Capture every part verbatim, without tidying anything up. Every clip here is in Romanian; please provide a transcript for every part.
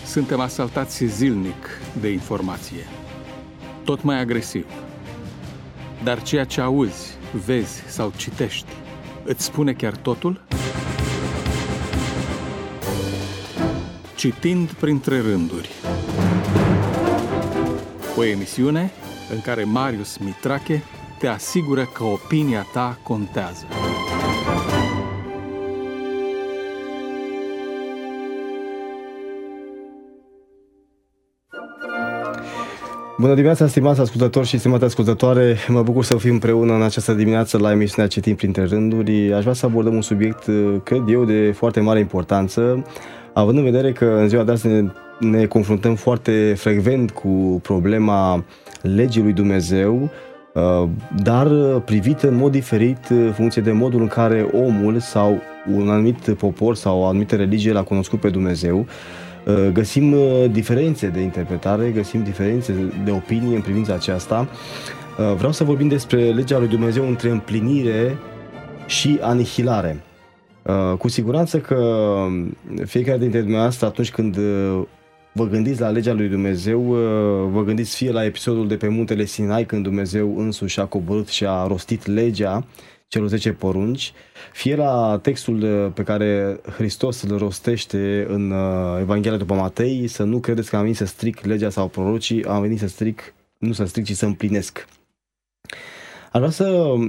Suntem asaltați zilnic de informație, tot mai agresiv. Dar ceea ce auzi, vezi sau citești, îți spune chiar totul? Citind printre rânduri. O emisiune în care Marius Mitrache te asigură că opinia ta contează. Bună dimineața, stimați ascultători și stimate ascultătoare! Mă bucur să fim împreună în această dimineață la emisiunea Citim printre rânduri. Aș vrea să abordăm un subiect, cred eu, de foarte mare importanță, având în vedere că în ziua de azi ne, ne confruntăm foarte frecvent cu problema legii lui Dumnezeu, dar privită în mod diferit în funcție de modul în care omul sau un anumit popor sau o anumită religie l-a cunoscut pe Dumnezeu. Găsim diferențe de interpretare, găsim diferențe de opinie în privința aceasta. Vreau să vorbim despre legea lui Dumnezeu între împlinire și anihilare. Cu siguranță că fiecare dintre dumneavoastră, atunci când vă gândiți la legea lui Dumnezeu, vă gândiți fie la episodul de pe muntele Sinai, când Dumnezeu însuși a coborât și a rostit legea, celor zece porunci, fie la textul pe care Hristos îl rostește în Evanghelia după Matei: să nu credeți că am venit să stric legea sau prorocii, am venit să stric, nu să stric, ci să împlinesc. Aș vrea să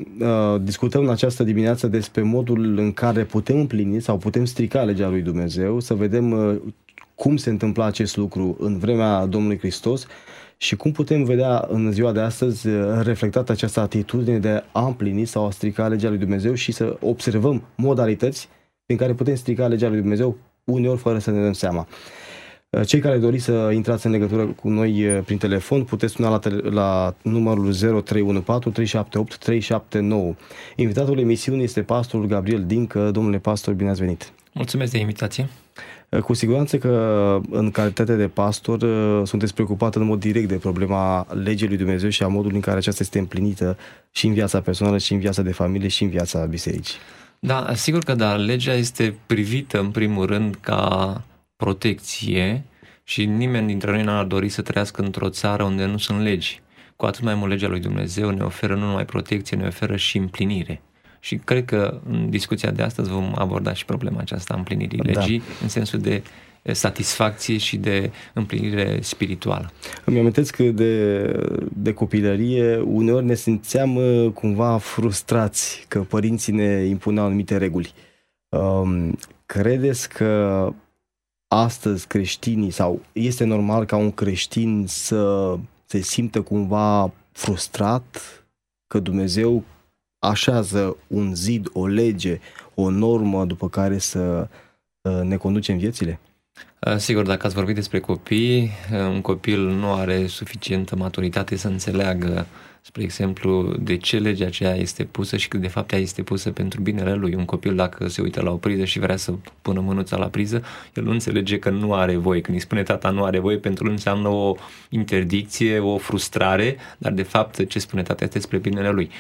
uh, discutăm în această dimineață despre modul în care putem împlini sau putem strica legea lui Dumnezeu, să vedem uh, cum se întâmpla acest lucru în vremea Domnului Hristos și cum putem vedea în ziua de astăzi reflectată această atitudine de a împlini sau a strica legea lui Dumnezeu și să observăm modalități prin care putem strica legea lui Dumnezeu, uneori fără să ne dăm seama. Cei care doriți să intrați în legătură cu noi prin telefon, puteți suna la, tele- la numărul zero trei unu patru trei șapte opt trei șapte nouă. Invitatul emisiunii este pastorul Gabriel Dincă. Domnule pastor, bine ați venit! Mulțumesc de invitație! Cu siguranță că în calitate de pastor sunteți preocupat în mod direct de problema legii lui Dumnezeu și a modului în care aceasta este împlinită și în viața personală, și în viața de familie, și în viața bisericii. Da, sigur că da, legea este privită în primul rând ca protecție și nimeni dintre noi n-ar dori să trăiască într-o țară unde nu sunt legi. Cu atât mai mult legea lui Dumnezeu ne oferă nu numai protecție, ne oferă și împlinire. Și cred că în discuția de astăzi vom aborda și problema aceasta a împlinirii legii, da, în sensul de satisfacție și de împlinire spirituală. Îmi amintesc că de, de copilărie uneori ne simțeam cumva frustrați că părinții ne impuneau anumite reguli. Um, credeți că astăzi creștinii, sau este normal ca un creștin să se simtă cumva frustrat că Dumnezeu așează un zid, o lege, o normă după care să ne conducem viețile? Sigur, dacă ați vorbit despre copii, un copil nu are suficientă maturitate să înțeleagă, spre exemplu, de ce legea aceea este pusă și că de fapt ea este pusă pentru binele lui. Un copil, dacă se uită la o priză și vrea să pună mânuța la priză, el nu înțelege că nu are voie. Când îi spune tata nu are voie, pentru el înseamnă o interdicție, o frustrare, dar de fapt ce spune tata este spre binele lui.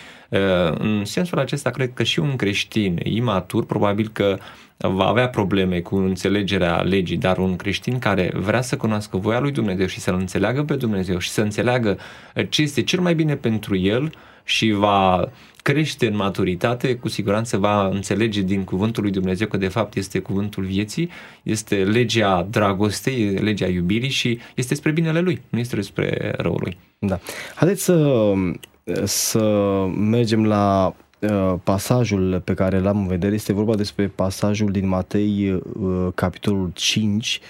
În sensul acesta, cred că și un creștin imatur probabil că va avea probleme cu înțelegerea legii, dar un creștin care vrea să cunoască voia lui Dumnezeu și să-L înțeleagă pe Dumnezeu și să înțeleagă ce este cel mai bine pentru el și va crește în maturitate, cu siguranță va înțelege din cuvântul lui Dumnezeu că de fapt este cuvântul vieții, este legea dragostei, legea iubirii și este spre binele lui, nu este spre răul lui. Da. Haideți să, să mergem la pasajul pe care l-am în vedere. Este vorba despre pasajul din Matei, capitolul cinci,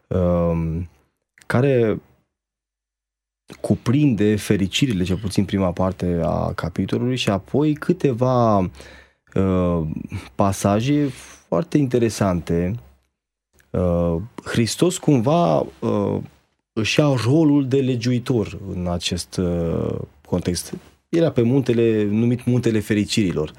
care cuprinde fericirile, cel puțin prima parte a capitolului, și apoi câteva pasaje foarte interesante. Hristos cumva își ia rolul de legiuitor în acest context. Era pe muntele, numit Muntele Fericirilor.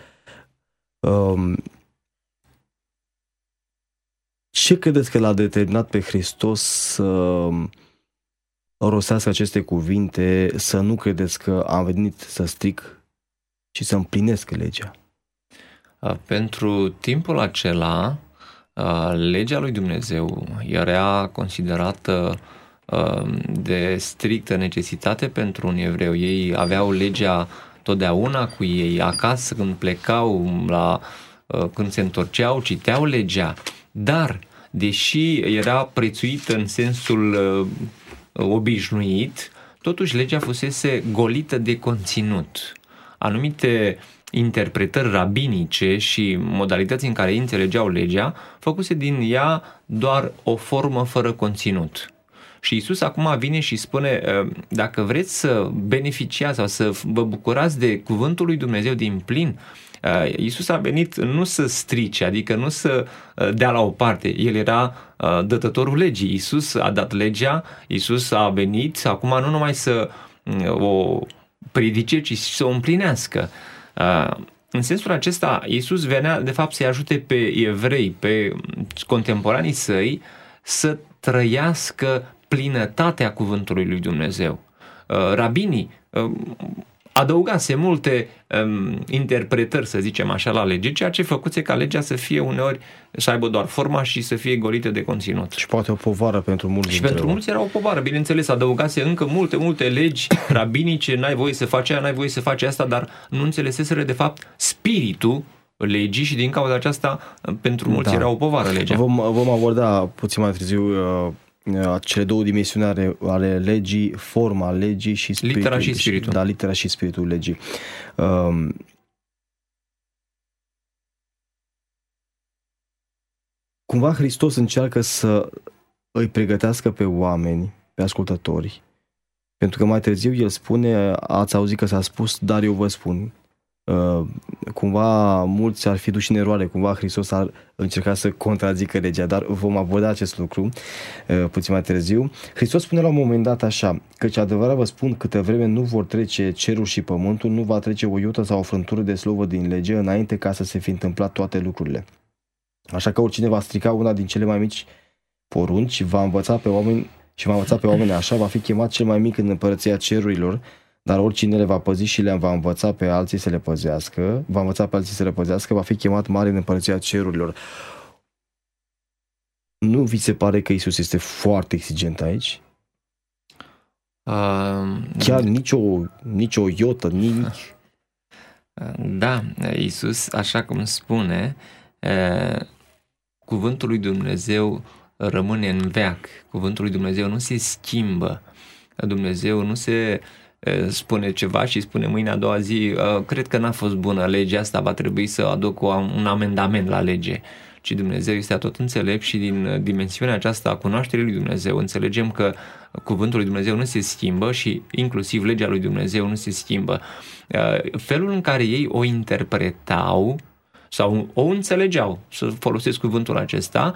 Ce credeți că l-a determinat pe Hristos să rostească aceste cuvinte, să nu credeți că am venit să stric, ci să împlinesc legea? Pentru timpul acela, Legea lui Dumnezeu era considerată de strictă necesitate pentru un evreu. Ei aveau legea totdeauna cu ei, acasă când plecau, la, când se întorceau, citeau legea, dar deși era prețuită în sensul obișnuit, totuși legea fusese golită de conținut. Anumite interpretări rabinice și modalități în care ei înțelegeau legea făcuse din ea doar o formă fără conținut. Și Iisus acum vine și spune, dacă vreți să beneficiați sau să vă bucurați de cuvântul lui Dumnezeu din plin, Iisus a venit nu să strice, adică nu să dea la o parte. El era dătătorul legii. Iisus a dat legea, Iisus a venit acum nu numai să o predice, ci să o împlinească. În sensul acesta, Iisus venea de fapt să-i ajute pe evrei, pe contemporanii săi, să trăiască plinătatea cuvântului lui Dumnezeu. Rabinii adăugase multe um, interpretări, să zicem așa, la lege, ceea ce făcuse ca legea să fie uneori, să aibă doar forma și să fie golită de conținut. Și poate o povară pentru mulți. Și pentru mulți era o povară, bineînțeles, adăugase încă multe, multe legi rabinice, n-ai voie să faci aia, n-ai voie să faci asta, dar nu înțeleseseră de fapt spiritul legii și din cauza aceasta pentru mulți da. Era o povară legea. Vom, vom aborda puțin mai târziu uh, cele două dimensiuni ale, ale legii, forma legii și spiritul. Litera și spiritul. Da, litera și spiritul legii. Um, cumva Hristos încearcă să îi pregătească pe oameni, pe ascultători, pentru că mai târziu el spune, ați auzit că s-a spus, dar eu vă spun. Uh, cumva mulți ar fi duși în eroare, cumva Hristos ar încerca să contrazică legea, dar vom aborda acest lucru uh, puțin mai târziu. Hristos spune la un moment dat așa, căci adevărat vă spun, câtă vreme nu vor trece cerul și pământul, nu va trece o iotă sau o frântură de slovă din lege înainte ca să se fi întâmplat toate lucrurile. Așa că oricine va strica una din cele mai mici porunci, va învăța pe oameni și va învăța pe oameni așa, va fi chemat cel mai mic în împărăția cerurilor. Dar oricine le va păzi și le va învăța pe alții să le păzească, va învăța pe alții să le păzească, va fi chemat mare în împărăția cerurilor. Nu vi se pare că Iisus este foarte exigent aici? Uh, Chiar nicio, nicio iotă, nimic? Da, Iisus, așa cum spune, cuvântul lui Dumnezeu rămâne în veac. Cuvântul lui Dumnezeu nu se schimbă. Dumnezeu nu se spune ceva și spune mâine a doua zi, cred că n-a fost bună legea asta, va trebui să aduc un amendament la lege. Ci Dumnezeu este atot înțelept și din dimensiunea aceasta a cunoașterii lui Dumnezeu înțelegem că cuvântul lui Dumnezeu nu se schimbă și inclusiv legea lui Dumnezeu nu se schimbă. Felul în care ei o interpretau sau o înțelegeau, să folosesc cuvântul acesta,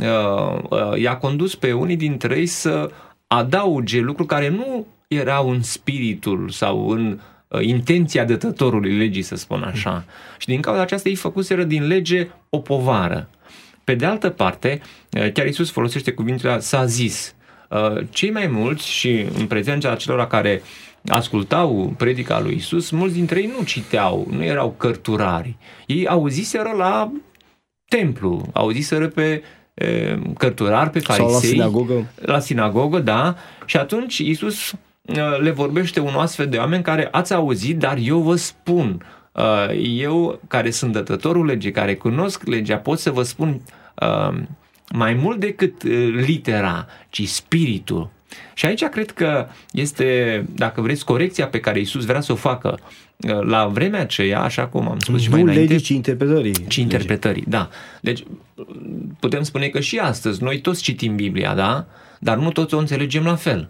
i-a condus pe unii dintre ei să adauge lucruri care nu erau în spiritul sau în intenția dătătorului legii, să spun așa. Și din cauza aceasta ei făcuseră din lege o povară. Pe de altă parte, chiar Iisus folosește cuvintele s-a zis. Cei mai mulți și în prezența celor care ascultau predica lui Iisus, mulți dintre ei nu citeau, nu erau cărturari. Ei auziseră la templu, auziseră pe cărturari, pe farisei. Sau la sinagogă. La sinagogă, da. Și atunci Iisus le vorbește unul astfel de oameni care ați auzit, dar eu vă spun, eu care sunt dătătorul legii, care cunosc legea, pot să vă spun mai mult decât litera, ci spiritul. Și aici cred că este, dacă vreți, corecția pe care Iisus vrea să o facă la vremea aceea, așa cum am spus nu și mai înainte. Legii, ci interpretării. Ci interpretării, da. Deci putem spune că și astăzi noi toți citim Biblia, da? Dar nu toți o înțelegem la fel.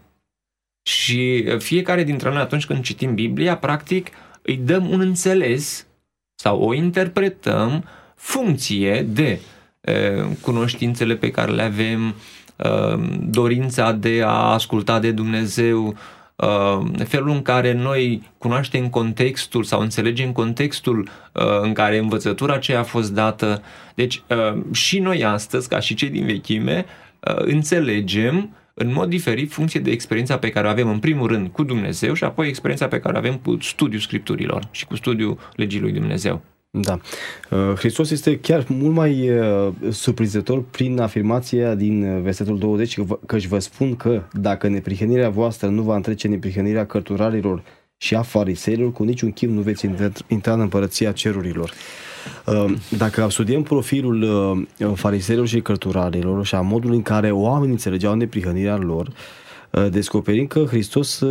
Și fiecare dintre noi atunci când citim Biblia, practic îi dăm un înțeles sau o interpretăm funcție de e, cunoștințele pe care le avem, e, dorința de a asculta de Dumnezeu, e, felul în care noi cunoaștem contextul sau înțelegem contextul e, în care învățătura aceea a fost dată. Deci e, și noi astăzi, ca și cei din vechime, e, înțelegem în mod diferit funcție de experiența pe care o avem în primul rând cu Dumnezeu și apoi experiența pe care o avem cu studiul Scripturilor și cu studiul legii lui Dumnezeu. Da. Hristos este chiar mult mai surprinzător prin afirmația din versetul douăzeci, căci vă spun că dacă neprihănirea voastră nu va întrece neprihănirea cărturarilor și a fariseilor, cu niciun chip nu veți intra în împărăția cerurilor. Dacă studiem profilul fariseilor și cărturarilor și a modului în care oamenii înțelegeau neprihănirea lor, descoperim că Hristos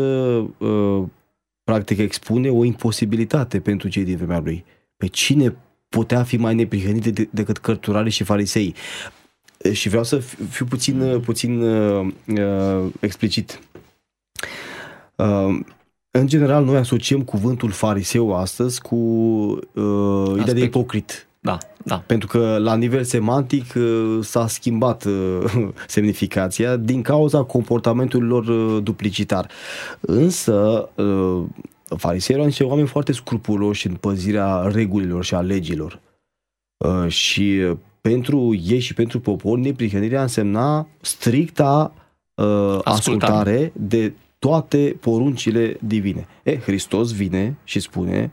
practic expune o imposibilitate pentru cei din vremea lui. Pe cine putea fi mai neprihănit de, decât cărturarii și farisei? Și vreau să fiu puțin, puțin uh, explicit. Uh, în general, noi asociem cuvântul fariseu astăzi cu uh, ideea de ipocrit. Da, da. Pentru că la nivel semantic uh, s-a schimbat uh, semnificația din cauza comportamentului lor uh, duplicitar. Însă uh, fariseii erau niște oameni foarte scrupuloși în păzirea regulilor și a legilor. Uh, și pentru ei și pentru popor, neprihănirea însemna stricta uh, ascultare de toate poruncile divine. E, Hristos vine și spune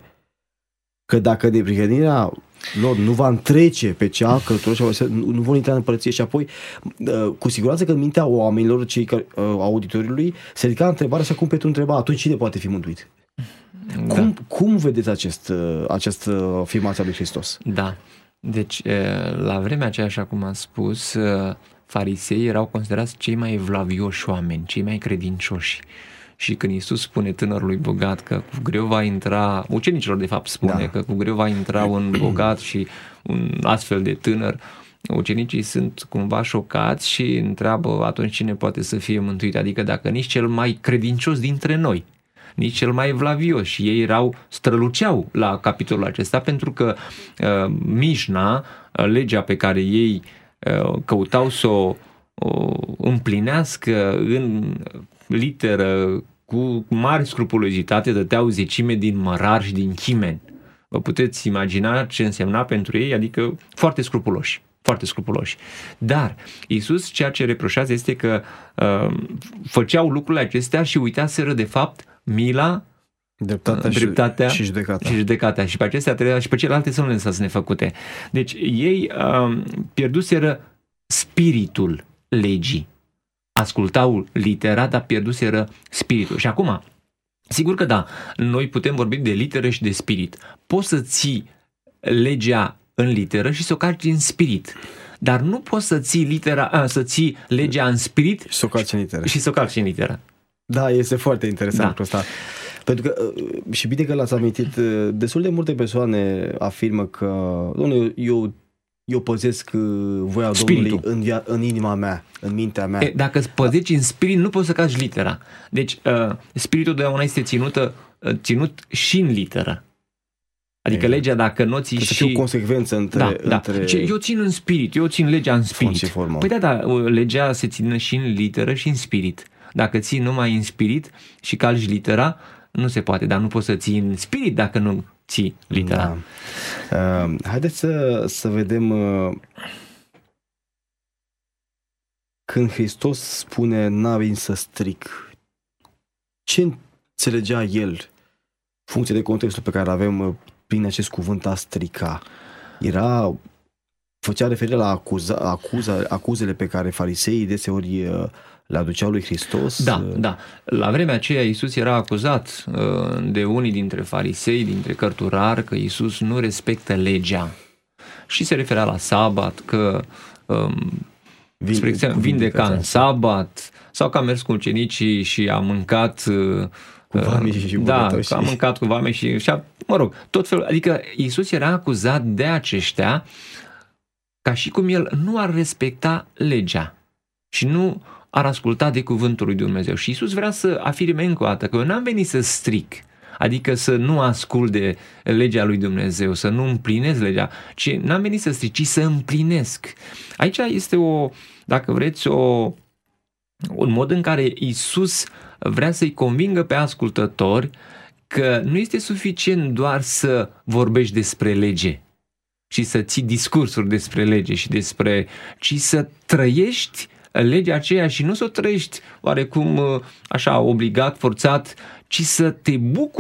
că dacă neprihănirea lor nu va întrece pe cea cărtură și nu, nu vor intra în împărăție. Și apoi, uh, cu siguranță că în mintea oamenilor, cei care, uh, auditoriului, se ridica întrebarea așa cum Petru întreba, atunci cine poate fi mântuit? Da. Cum, cum vedeți acest, această afirmație a lui Hristos? Da. Deci, la vremea aceea, așa cum am spus, fariseii erau considerați cei mai evlavioși oameni, cei mai credincioși. Și când Iisus spune tânărului bogat că cu greu va intra, ucenicilor de fapt spune da. că cu greu va intra un bogat și un astfel de tânăr, ucenicii sunt cumva șocați și întreabă atunci cine poate să fie mântuit, adică dacă nici cel mai credincios dintre noi, nici cel mai evlavios. Și ei erau, străluceau la capitolul acesta pentru că uh, Mișna, legea pe care ei uh, căutau să o uh, împlinească în literă, cu mare scrupulozitate, dăteau zecime din mărar și din chimeni. Vă puteți imagina ce însemna pentru ei, adică foarte scrupuloși. Foarte scrupuloși. Dar Iisus ceea ce reproșează este că uh, făceau lucrurile acestea și uitaseră de fapt mila, dreptatea, dreptatea și, și judecata. Și judecata. Și pe acestea trebuia, și pe celelalte să nu le lăsați nefăcute. Deci ei uh, pierduseră spiritul legii. Ascultau litera, dar pierduseră spiritul. Și acum, sigur că da, noi putem vorbi de literă și de spirit. Poți să ții legea în literă și să o calci în spirit. Dar nu poți să ții litera, a, să ții legea în spirit și să o calci în literă. Și să o calci în literă. Da, este foarte interesant da. lucrul ăsta. Pentru că, și bine că l-ați amintit, destul de multe persoane afirmă că Doamne, eu, eu păzesc voia Spiritul. Domnului în, via, în inima mea, în mintea mea. E, dacă îți păzești în spirit, nu poți să calci litera. Deci, uh, spiritul de una este ținută, uh, ținut și în literă. Adică legea, dacă nu ții și... Să fie o consecvență între... Da, da. între... Deci, eu țin în spirit, eu țin legea în spirit. Păi da, da, legea se ține și în literă și în spirit. Dacă ții numai în spirit și calci litera, nu se poate, dar nu poți să ții în spirit dacă nu ții litera. Da. Uh, haideți să, să vedem uh, când Hristos spune n-a venit să stric, ce înțelegea el, funcție de contextul pe care avem uh, prin acest cuvânt a strica? Era, făcea referire la acuza, acuza, acuzele pe care fariseii deseori uh, le aduceau lui Hristos? Da, da. La vremea aceea Iisus era acuzat uh, de unii dintre farisei, dintre cărturari, că Iisus nu respectă legea. Și se referea la sabat, că um, Vin, spre exemplu, vindeca în sabat, sau că a mers cu ucenicii și a mâncat uh, cu vame și da, că a mâncat cu vame și, și a, mă rog, tot felul. Adică Iisus era acuzat de aceștia ca și cum el nu ar respecta legea și nu ar asculta de cuvântul lui Dumnezeu. Și Iisus vrea să afirme încă o dată că eu n-am venit să stric, adică să nu ascult de legea lui Dumnezeu, să nu împlinesc legea, ci n-am venit să stric, ci să împlinesc. Aici este o, dacă vreți, o, un mod în care Iisus vrea să-i convingă pe ascultători că nu este suficient doar să vorbești despre lege și să ții discursuri despre lege și despre, ci să trăiești legea aceea și nu să o trăiești oarecum așa obligat, forțat, ci să te bucuri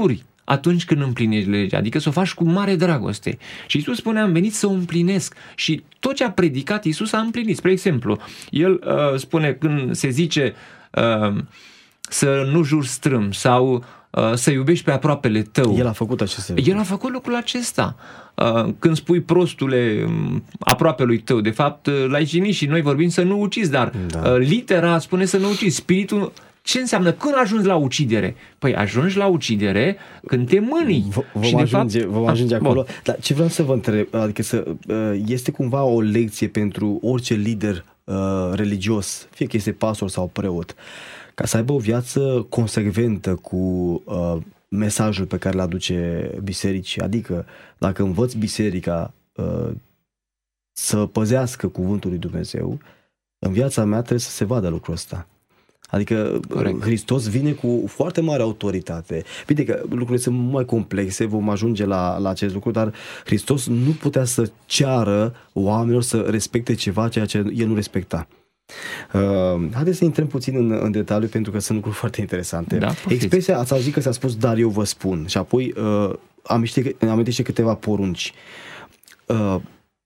atunci când împlinești legea, adică să o faci cu mare dragoste. Și Iisus spune, am venit să o împlinesc. Și tot ce a predicat Iisus a împlinit. Spre exemplu, El uh, spune când se zice uh, să nu juri strâm sau uh, să iubești pe aproapele tău. El a făcut aceste lucruri. El a făcut lucrul acesta. Uh, când spui prostule aproapelui tău, de fapt l-ai jignit și noi vorbim să nu ucizi, dar da. uh, litera spune să nu ucizi. Spiritul, ce înseamnă? Când ajungi la ucidere? Păi ajungi la ucidere când te mânii. V- vom și ajunge, fapt, vom ajunge acolo. Bun. Dar ce vreau să vă întreb, adică să, este cumva o lecție pentru orice lider uh, religios, fie că este pastor sau preot, ca să aibă o viață consecventă cu uh, mesajul pe care îl aduce bisericii. Adică dacă învăț biserica uh, să păzească cuvântul lui Dumnezeu, în viața mea trebuie să se vadă lucrul ăsta. Adică Corect. Hristos vine cu foarte mare autoritate. Bine că lucrurile sunt mai complexe, vom ajunge la, la acest lucru, dar Hristos nu putea să ceară oamenilor să respecte ceva ceea ce El nu respecta. Uh, haideți să intrăm puțin în, în detaliu, pentru că sunt lucruri foarte interesante. Da, expresia, ați auzit că s-a spus, dar eu vă spun, și apoi uh, amintește câteva porunci. Uh,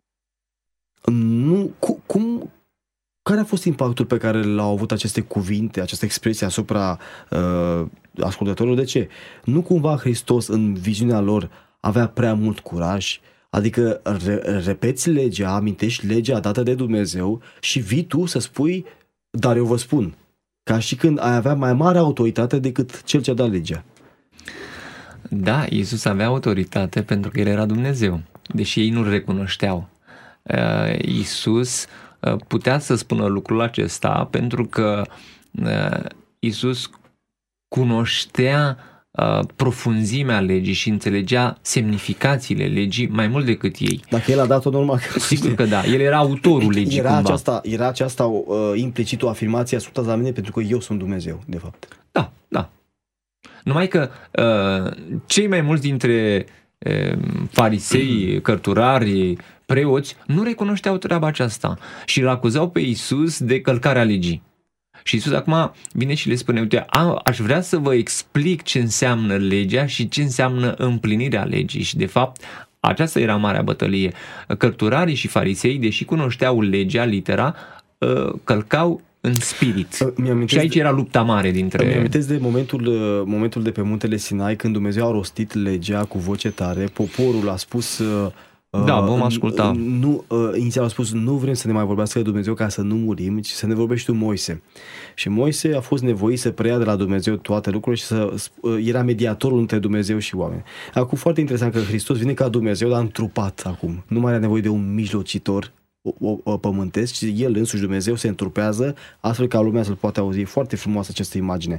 nu, cu, cum Care a fost impactul pe care l-au avut aceste cuvinte, această expresie asupra uh, ascultătorilor? De ce? Nu cumva Hristos în viziunea lor avea prea mult curaj? Adică re- repeți legea, amintești legea dată de Dumnezeu și vii tu să spui, dar eu vă spun, ca și când ai avea mai mare autoritate decât cel ce a dat legea. Da, Iisus avea autoritate pentru că El era Dumnezeu, deși ei nu-L recunoșteau. Uh, Iisus putea să spună lucrul acesta pentru că uh, Iisus cunoștea uh, profunzimea legii și înțelegea semnificațiile legii mai mult decât ei. Dacă El a dat-o, normal. Sigur că da, El era autorul legii era cumva. Aceasta, era aceasta uh, implicit o afirmație asupra la mine pentru că eu sunt Dumnezeu, de fapt. Da, da. Numai că uh, cei mai mulți dintre uh, farisei, cărturari, preoți nu recunoșteau treaba aceasta și îl acuzau pe Iisus de călcarea legii. Și Iisus acum vine și le spune, uite, a, aș vrea să vă explic ce înseamnă legea și ce înseamnă împlinirea legii. Și de fapt, aceasta era marea bătălie. Cărturarii și farisei, deși cunoșteau legea, litera, călcau în spirit. Și aici de, era lupta mare dintre... Îmi amintesc de momentul, momentul de pe muntele Sinai, când Dumnezeu a rostit legea cu voce tare, poporul a spus... Da, vom asculta. Nu, inițial a spus, nu vrem să ne mai vorbească de Dumnezeu ca să nu murim, ci să ne vorbești tu, Moise. Și Moise a fost nevoit să preia de la Dumnezeu toate lucrurile și să, era mediatorul între Dumnezeu și oameni. Acum, foarte interesant că Hristos vine ca Dumnezeu, dar întrupat acum. Nu mai are nevoie de un mijlocitor pământesc, ci El însuși, Dumnezeu, se întrupează astfel ca lumea să-L poate auzi. Foarte frumoasă această imagine.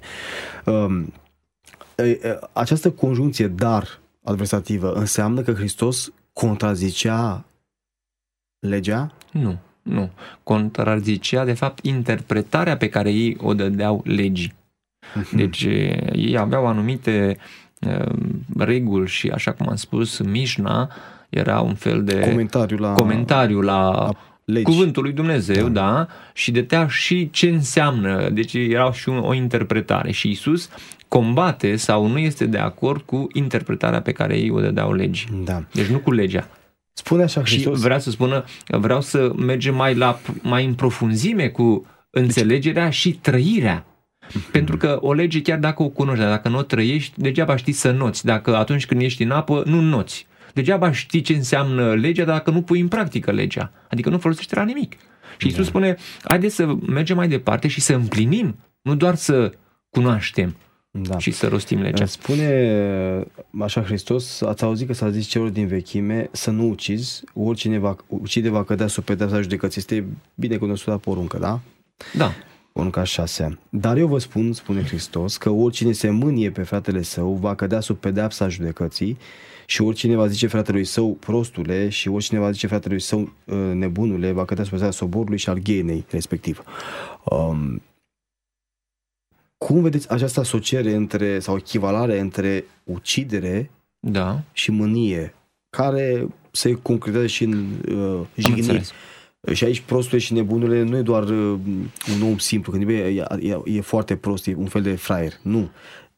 Această conjuncție dar adversativă înseamnă că Hristos contrazicea legea? Nu, nu. Contrazicea, de fapt, interpretarea pe care ei o dădeau legii. Deci, ei aveau anumite uh, reguli și, așa cum am spus, Mișna era un fel de comentariu la, comentariu la, la cuvântul lui Dumnezeu, da. da, și dădea și ce înseamnă. Deci era și un, o interpretare. Și Iisus combate sau nu este de acord cu interpretarea pe care ei o dădeau legii. Da. Deci nu cu legea. Spune așa Hristos. Și vrea să spună, vreau să mergem mai, la, mai în profunzime cu înțelegerea deci... și trăirea. Pentru că o lege, chiar dacă o cunoști, dacă nu o trăiești, degeaba știi să noți. Dacă atunci când ești în apă, nu noți. Degeaba știi ce înseamnă legea dacă nu pui în practică legea. Adică nu folosește la nimic. Și Iisus da. spune, haideți să mergem mai departe și să împlinim, nu doar să cunoaștem. Da. Și să rostim legea. Spune așa Hristos, ați auzit că s-a zis celor din vechime să nu ucizi, oricine va ucide va cădea sub pedeapsa judecății. Este bine cunoscută poruncă, da? Da. Porunca șase. Dar eu vă spun, spune Hristos, că oricine se mânie pe fratele său va cădea sub pedeapsa judecății și oricine va zice fratelui său prostule și oricine va zice fratelui său nebunule va cădea sub pedeapsa soborului și al ghenei respectiv. Um, Cum vedeți această asociere între, sau echivalare între ucidere da. și mânie, care se concretează și în uh, jigniri? Și aici prostule și nebunule nu e doar uh, un om simplu, când e, e, e foarte prost, e un fel de fraier. Nu.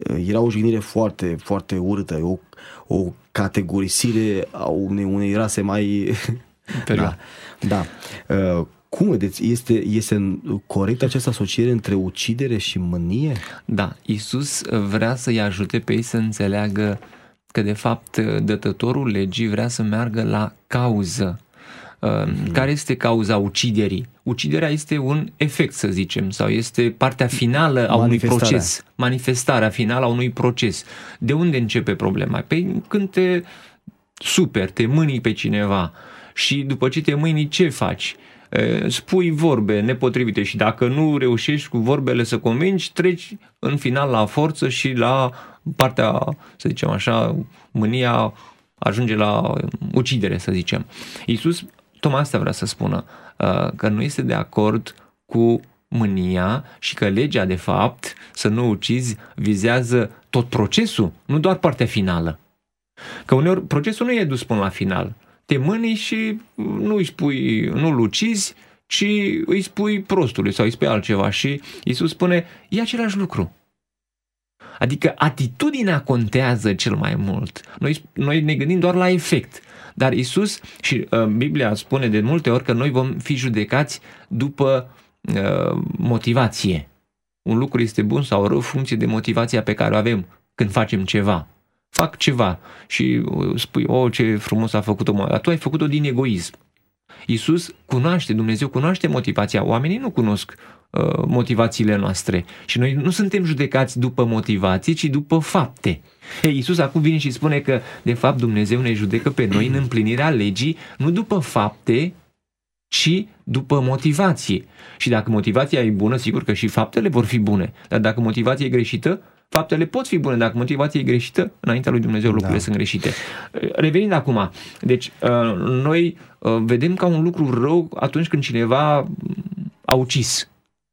era o jignire foarte, foarte urâtă, o, o categorisire a unei, unei rase mai... da, da. Cum vedeți, este, este corect această asociere între ucidere și mânie? Da, Iisus vrea să-i ajute pe ei să înțeleagă că de fapt dătătorul legii vrea să meargă la cauză. Hmm. Care este cauza uciderii? Uciderea este un efect, să zicem, sau este partea finală a unui proces. Manifestarea finală a unui proces. De unde începe problema? Păi când te superi, te mâni pe cineva și după ce te mâni, ce faci? Spui vorbe nepotrivite și dacă nu reușești cu vorbele să convingi, treci în final la forță și la partea, să zicem așa, mânia ajunge la ucidere, să zicem. Iisus tocmai asta vrea să spună, că nu este de acord cu mânia și că legea, de fapt, să nu ucizi, vizează tot procesul, nu doar partea finală. Că uneori procesul nu e dus până la final. Te mâni și nu îi spui, nu-l ucizi, ci îi spui prostului sau îi spui altceva. Și Iisus spune, e același lucru. Adică atitudinea contează cel mai mult. Noi, noi ne gândim doar la efect. Dar Iisus, și uh, Biblia spune de multe ori că noi vom fi judecați după uh, motivație. Un lucru este bun sau rău funcție de motivația pe care o avem când facem ceva. Fac ceva și spui, oh, ce frumos a făcut-o, dar tu ai făcut-o din egoism. Iisus cunoaște, Dumnezeu cunoaște motivația. Oamenii nu cunosc uh, motivațiile noastre și noi nu suntem judecați după motivații, ci după fapte. Ei, Iisus acum vine și spune că, de fapt, Dumnezeu ne judecă pe noi în împlinirea legii, nu după fapte, ci după motivație. Și dacă motivația e bună, sigur că și faptele vor fi bune. Dar dacă motivația e greșită, faptele pot fi bune. Dacă motivația e greșită, înaintea lui Dumnezeu lucrurile da. sunt greșite. Revenind acum, deci noi vedem ca un lucru rău atunci când cineva a ucis.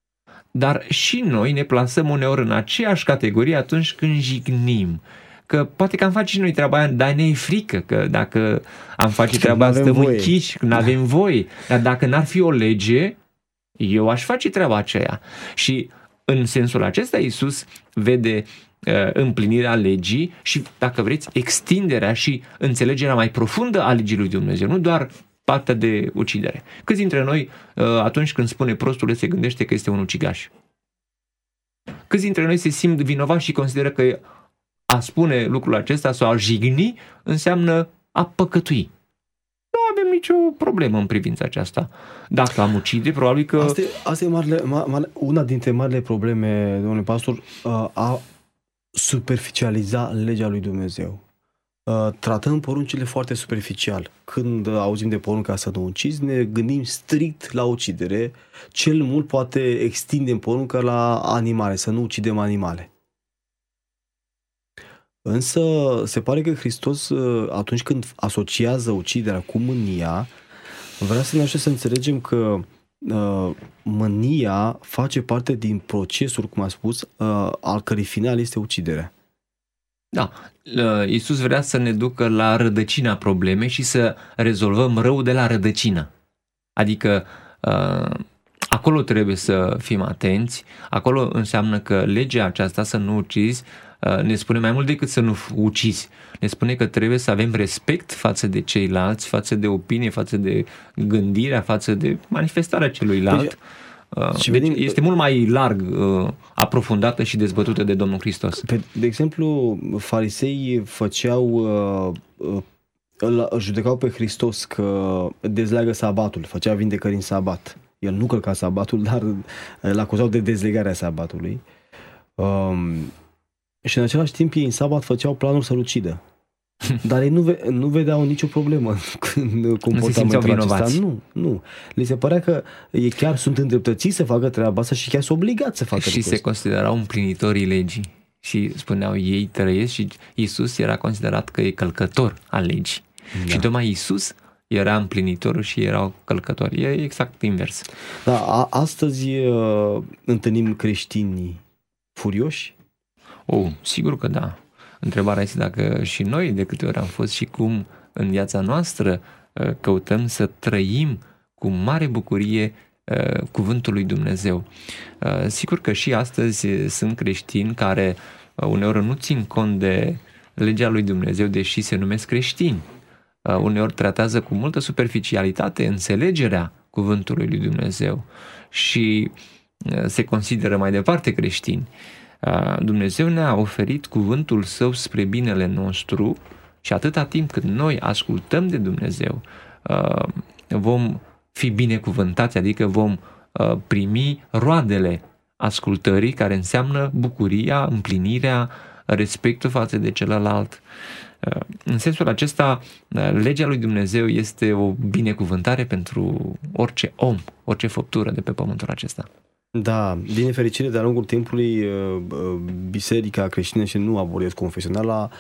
Dar și noi ne plasăm uneori în aceeași categorie atunci când jignim. Că poate că am face și noi treaba aia, dar ne e frică că dacă am face treaba asta stăm închiși, nu avem voie. Dar dacă n-ar fi o lege, eu aș face treaba aceea. Și în sensul acesta Iisus vede uh, împlinirea legii și, dacă vreți, extinderea și înțelegerea mai profundă a legii lui Dumnezeu, nu doar partea de ucidere. Câți dintre noi, uh, atunci când spune prostul, se gândește că este un ucigaș? Câți dintre noi se simt vinovați și consideră că a spune lucrul acesta sau a jigni înseamnă a păcătui? Nu avem nicio problemă în privința aceasta. Dacă am ucide, probabil că... Asta e, asta e marele, mare, una dintre marile probleme, domnule pastor, a superficializa legea lui Dumnezeu. Tratăm poruncile foarte superficial. Când auzim de porunca să nu ucizi, ne gândim strict la ucidere. Cel mult poate extindem porunca la animale, să nu ucidem animale. Însă se pare că Hristos, atunci când asociază uciderea cu mânia, vrea să ne ajute să înțelegem că uh, mânia face parte din procesul, cum a spus, uh, al cărui final este uciderea. Da, Iisus vrea să ne ducă la rădăcina problemei și să rezolvăm răul de la rădăcină. Adică uh, acolo trebuie să fim atenți, acolo înseamnă că legea aceasta, să nu ucizi, ne spune mai mult decât să nu ucizi. Ne spune că trebuie să avem respect față de ceilalți, față de opinie, față de gândirea, față de manifestarea celuilalt. Deci, deci venim, este mult mai larg, aprofundată și dezbătută de Domnul Hristos. Pe, de exemplu, fariseii făceau, îl judecau pe Hristos că dezleagă sabatul, făcea vindecări în sabat. El nu călca sabatul, dar îl acuzau de dezlegarea sabatului. Um, Și în același timp ei în sabat făceau planuri să-l ucidă. Dar ei nu, ve- nu vedeau nicio problemă în comportamentul acesta. Nu, nu. Li se părea că ei chiar sunt îndreptățiți să facă treaba asta și chiar sunt obligați să facă. Și se considerau împlinitorii legii. Și spuneau ei trăiesc și Iisus era considerat că e călcător al legii. Da. Și tocmai Iisus era împlinitorul și erau călcători. E exact invers. Da, a- astăzi uh, întâlnim creștini furioși. Oh, sigur că da. Întrebarea este dacă și noi de câte ori am fost și cum în viața noastră căutăm să trăim cu mare bucurie cuvântul lui Dumnezeu. Sigur că și astăzi sunt creștini care uneori nu țin cont de legea lui Dumnezeu, deși se numesc creștini. Uneori tratează cu multă superficialitate înțelegerea cuvântului lui Dumnezeu și se consideră mai departe creștini. Dumnezeu ne-a oferit cuvântul Său spre binele nostru și atâta timp cât noi ascultăm de Dumnezeu, vom fi binecuvântați, adică vom primi roadele ascultării, care înseamnă bucuria, împlinirea, respectul față de celălalt. În sensul acesta, legea lui Dumnezeu este o binecuvântare pentru orice om, orice făptură de pe pământul acesta. Da, din nefericire, de-a lungul timpului, biserica creștină, și nu abordez confesionala,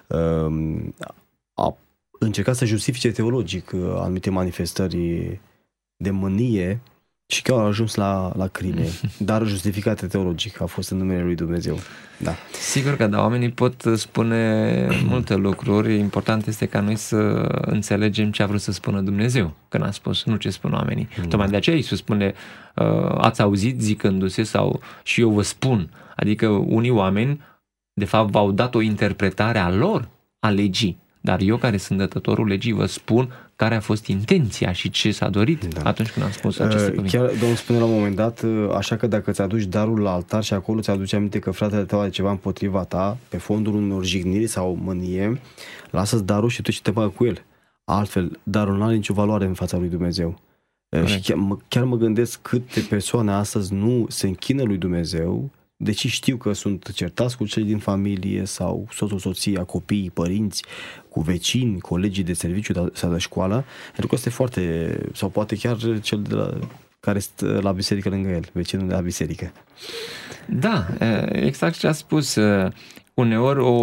a încercat să justifice teologic anumite manifestări de mânie și chiar au ajuns la, la crime, dar justificate teologic, a fost în numele lui Dumnezeu. Da. Sigur că da, oamenii pot spune multe lucruri, important este ca noi să înțelegem ce a vrut să spună Dumnezeu când a spus, nu ce spun oamenii. Da. Tocmai de aceea Iisus spune, ați auzit zicându-se, sau și eu vă spun, adică unii oameni de fapt v-au dat o interpretare a lor a legii, dar eu, care sunt dătătorul legii, vă spun care a fost intenția și ce s-a dorit, da, atunci când am spus aceste cuvinte. Chiar Domnul spune la un moment dat, așa că dacă îți aduci darul la altar și acolo ți aduce aminte că fratele tău are ceva împotriva ta, pe fondul unor jigniri sau mânie, lasă-ți darul și tu și te bagă cu el. Altfel, darul nu are nicio valoare în fața lui Dumnezeu. Corect. Și chiar, chiar mă gândesc câte persoane astăzi nu se închină lui Dumnezeu, deși știu că sunt certați cu cei din familie sau soțul, soția, copiii, părinți, cu vecini, colegii de serviciu sau de școală, pentru că este foarte, sau poate chiar cel de la, care stă la biserică lângă el, vecinul de la biserică. Da, exact ce a spus. Uneori o,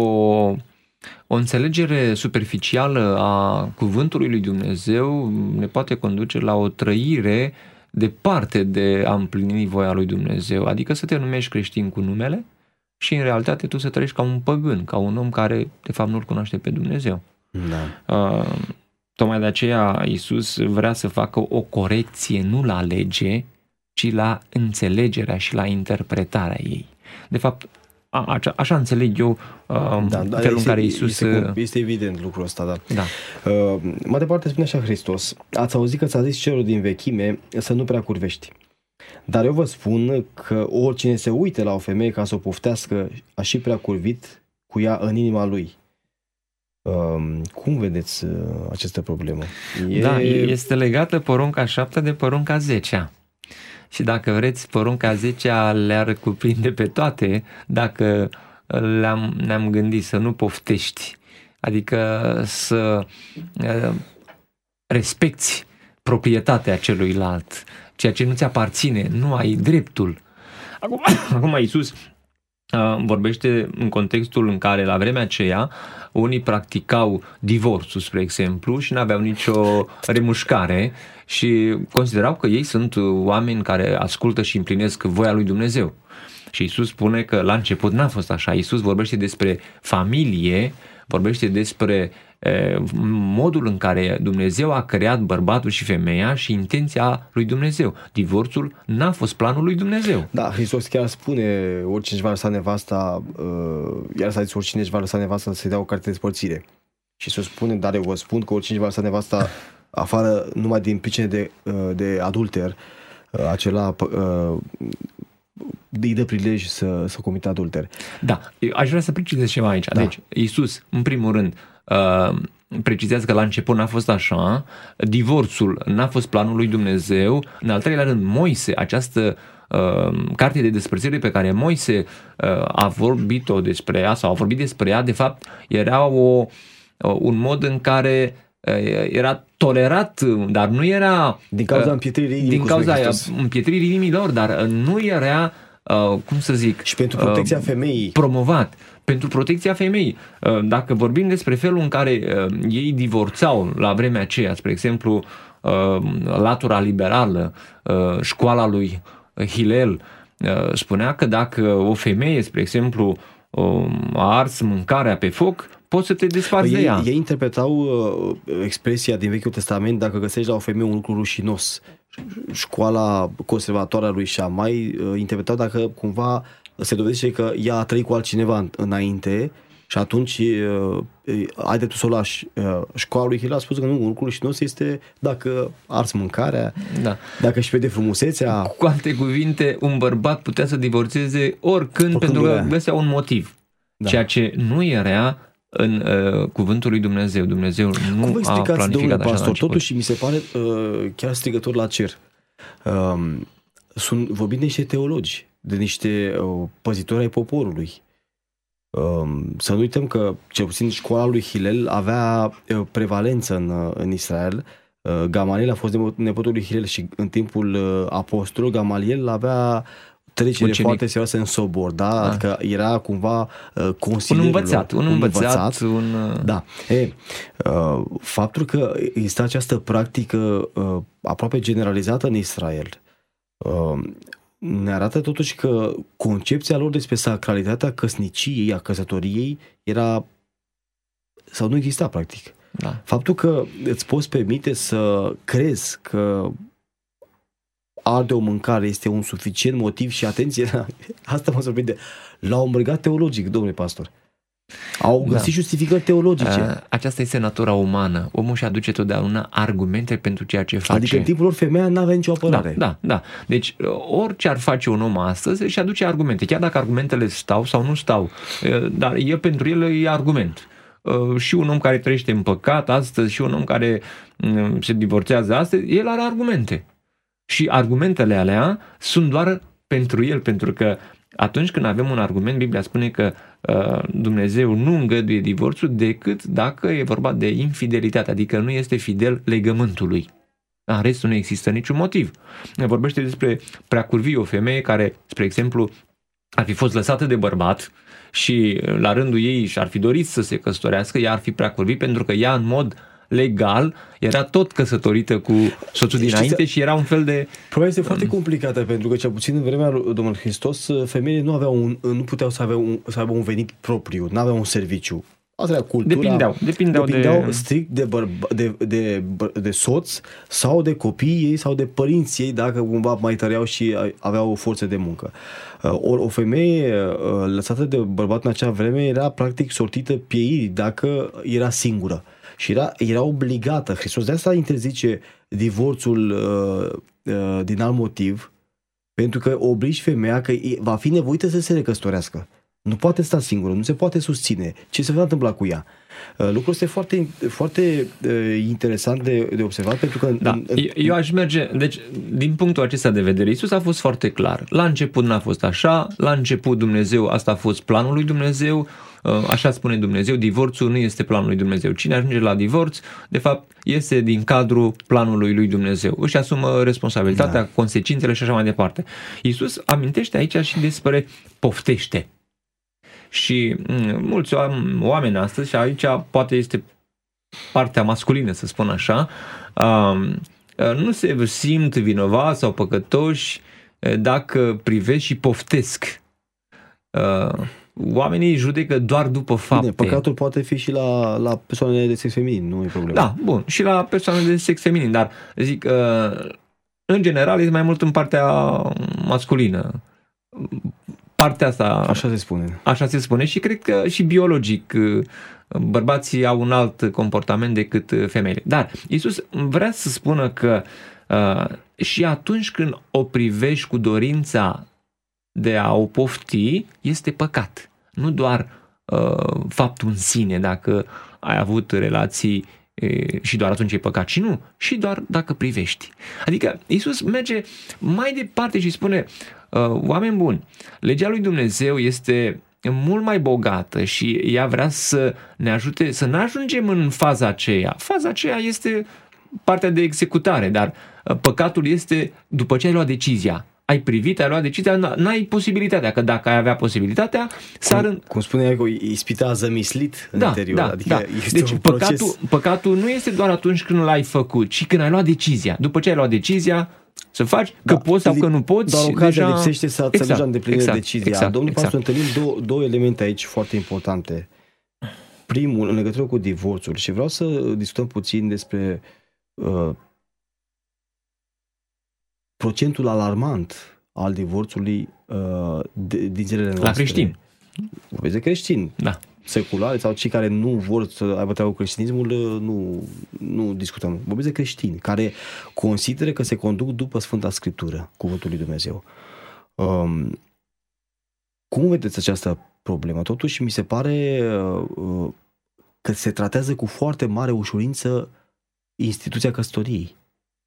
o înțelegere superficială a cuvântului lui Dumnezeu ne poate conduce la o trăire departe de a împlini voia lui Dumnezeu, adică să te numești creștin cu numele și în realitate tu să trăiești ca un păgân, ca un om care de fapt nu-L cunoaște pe Dumnezeu. Da. Uh, tocmai de aceea Iisus vrea să facă o corecție nu la lege, ci la înțelegerea și la interpretarea ei. De fapt, a, așa, așa înțeleg eu uh, da, da, felul este, în care Iisus... Este, este evident lucrul ăsta, da. da. Uh, mai departe spune așa Hristos, ați auzit că ți-a zis celor din vechime să nu prea curvești. Dar eu vă spun că oricine se uite la o femeie ca să o poftească, a și prea curvit cu ea în inima lui. Uh, cum vedeți uh, această problemă? E... Da, este legată porunca șapte de porunca zecea. Și dacă vreți, porunca zecea le-ar cuprinde pe toate dacă le-am, ne-am gândit să nu poftești, adică să uh, respecti proprietatea celuilalt, ceea ce nu ți aparține, nu ai dreptul. Acum, acum Iisus uh, vorbește în contextul în care la vremea aceea unii practicau divorțul, spre exemplu, și nu aveau nicio remușcare și considerau că ei sunt oameni care ascultă și împlinesc voia lui Dumnezeu. Și Iisus spune că la început n-a fost așa. Iisus vorbește despre familie, vorbește despre e, modul în care Dumnezeu a creat bărbatul și femeia și intenția lui Dumnezeu. Divorțul n-a fost planul lui Dumnezeu. Da, Hristos chiar spune, oricine își va lăsa nevasta, uh, iar s-a zis, oricine își va lăsa nevasta să-i dea o carte de despărțire. Și Iisus spune, dar eu vă spun că oricine își va lăsa nevasta afară numai din pricine de, uh, de adulter, uh, acela uh, îi dă prilej să, să comite adulter. Da, aș vrea să precizez ceva aici. Da. Deci, Iisus, în primul rând, uh, precizează că la început n-a fost așa, divorțul n-a fost planul lui Dumnezeu, în al treilea rând, Moise, această uh, carte de despărțire pe care Moise uh, a vorbit-o despre ea, sau a vorbit despre ea, de fapt, era o, uh, un mod în care era tolerat, dar nu era... Din cauza împietririi inimii. Din cauza împietririi inimilor, dar nu era, cum să zic... Și pentru protecția femeii. Promovat. Pentru protecția femeii. Dacă vorbim despre felul în care ei divorțau la vremea aceea, spre exemplu, latura liberală, școala lui Hillel, spunea că dacă o femeie, spre exemplu, a ars mâncarea pe foc, poți să te desfaci de ea. Ei interpretau uh, expresia din Vechiul Testament, dacă găsești la o femeie un lucru rușinos. Școala conservatoare a lui Shammai uh, interpretau dacă cumva se dovedește că ea a trăit cu altcineva înainte și atunci ai dreptul să o lași. Școala lui Hillel a spus că nu, lucrul știinos este dacă arzi mâncarea, da. Dacă își vede frumusețea. Cu alte cuvinte, un bărbat putea să divorțeze oricând, oricând pentru că găsea un motiv. Da. Ceea ce nu era în uh, cuvântul lui Dumnezeu. Dumnezeu nu Cum a planificat așa pastor, totuși mi se pare uh, chiar strigător la cer. Uh, sunt vorbind de niște teologi, de niște uh, păzitori ai poporului. Uh, să nu uităm că, cel puțin, școala lui Hillel avea uh, prevalență în, uh, în Israel. Uh, Gamaliel a fost nepotul lui Hillel și în timpul uh, apostolului Gamaliel avea trecere Ucenic. foarte serioasă în sobor, da? Ah. Adică era cumva uh, consilierul. Un învățat, un, un învățat. Un... Da. E, uh, faptul că există această practică uh, aproape generalizată în Israel uh, ne arată totuși că concepția lor despre sacralitatea căsniciei, a căsătoriei, era sau nu exista practic. Da. Faptul că îți poți permite să crezi că arde o mâncare este un suficient motiv și atenție, asta mă surprinde, l-au îmbrăgat teologic, domnule pastor. Au găsit da. justificări teologice. Aceasta este natura umană. Omul își aduce totdeauna argumente pentru ceea ce face. Adică în timpul lor femeia n-avea nicio apărare. Da, da, da. Deci orice ar face un om astăzi își aduce argumente. Chiar dacă argumentele stau sau nu stau. Dar e pentru el e argument. Și un om care trăiește în păcat astăzi și un om care se divorțează astăzi, el are argumente. Și argumentele alea sunt doar pentru el, pentru că atunci când avem un argument, Biblia spune că uh, Dumnezeu nu îngăduie divorțul decât dacă e vorba de infidelitate, adică nu este fidel legământului. În restul nu există niciun motiv. Vorbește despre preacurvie, o femeie care, spre exemplu, ar fi fost lăsată de bărbat și la rândul ei și-ar fi dorit să se căsătorească, ea ar fi preacurvit pentru că ea în mod legal era tot căsătorită cu soțul dinainte și era un fel de... Problema este foarte complicată, pentru că cel puțin în vremea lui Domnul Hristos, femeile nu aveau un, nu puteau să aibă un, să aibă un venit propriu, nu aveau un serviciu. Asta era cultura. Depindeau, depindeau, depindeau de... strict de, bărba, de, de, de soț sau de copiii ei sau de părinții ei, dacă cumva mai tăreau și aveau o forță de muncă. Ori o femeie lăsată de bărbat în acea vreme era practic sortită pieirii dacă era singură. Și era, era obligată. Hristos de asta interzice divorțul uh, uh, din alt motiv, pentru că obligi femeia că va fi nevoită să se recăsătorească. Nu poate sta singură, nu se poate susține. Ce se va întâmpla cu ea? Uh, lucrul este foarte, foarte uh, interesant de, de observat, pentru că... Da, în, în... Eu aș merge... Deci, din punctul acesta de vedere, Iisus a fost foarte clar. La început n-a fost așa, la început Dumnezeu, asta a fost planul lui Dumnezeu, așa spune Dumnezeu, divorțul nu este planul lui Dumnezeu. Cine ajunge la divorț, de fapt, este din cadrul planului lui Dumnezeu. Își asumă responsabilitatea, da. consecințele și așa mai departe. Iisus amintește aici și despre poftește. Și mulți oameni astăzi, și aici poate este partea masculină, să spun așa, nu se simt vinovați sau păcătoși dacă privesc și poftesc. Oamenii judecă doar după fapte. Bine, păcatul poate fi și la, la persoanele de sex feminin, nu e problemă. Da, bun, și la persoanele de sex feminin, dar zic, în general este mai mult în partea masculină. Partea asta... Așa se spune. Așa se spune și cred că și biologic bărbații au un alt comportament decât femeile. Dar Iisus vrea să spună că uh, și atunci când o privești cu dorința de a o pofti, este păcat. Nu doar uh, faptul în sine, dacă ai avut relații e, și doar atunci e păcat, și nu, și doar dacă privești. Adică Iisus merge mai departe și spune, uh, oameni buni, legea lui Dumnezeu este mult mai bogată și ea vrea să ne ajute să nu ajungem în faza aceea. Faza aceea este partea de executare, dar uh, păcatul este după ce ai luat decizia. Ai privit, ai luat decizia, n-ai posibilitatea, că dacă ai avea posibilitatea, s-ar... Cum, cum spuneai, că ispita a zămislit în da, interior. Da, adică da. este deci un păcatul, proces... păcatul nu este doar atunci când l-ai făcut, ci când ai luat decizia. După ce ai luat decizia, să faci, da, că poți sau că nu poți. Doar ocazia deja... lipsește să exact, ajungă în deplinire exact, decizia. exact, Domnul exact. pastor, întâlnim două, două elemente aici foarte importante. Primul, în legătură cu divorțul, și vreau să discutăm puțin despre uh, procentul alarmant al divorțului uh, de, din zilele noastre. La creștini. Vorbesc de creștini. Da. Seculari sau cei care nu vor să aibă treabă cu creștinismul, nu, nu discutăm. Vorbesc de creștini care consideră că se conduc după Sfânta Scriptură, cuvântul lui Dumnezeu. Um, cum vedeți această problemă? Totuși mi se pare uh, că se tratează cu foarte mare ușurință instituția căsătoriei.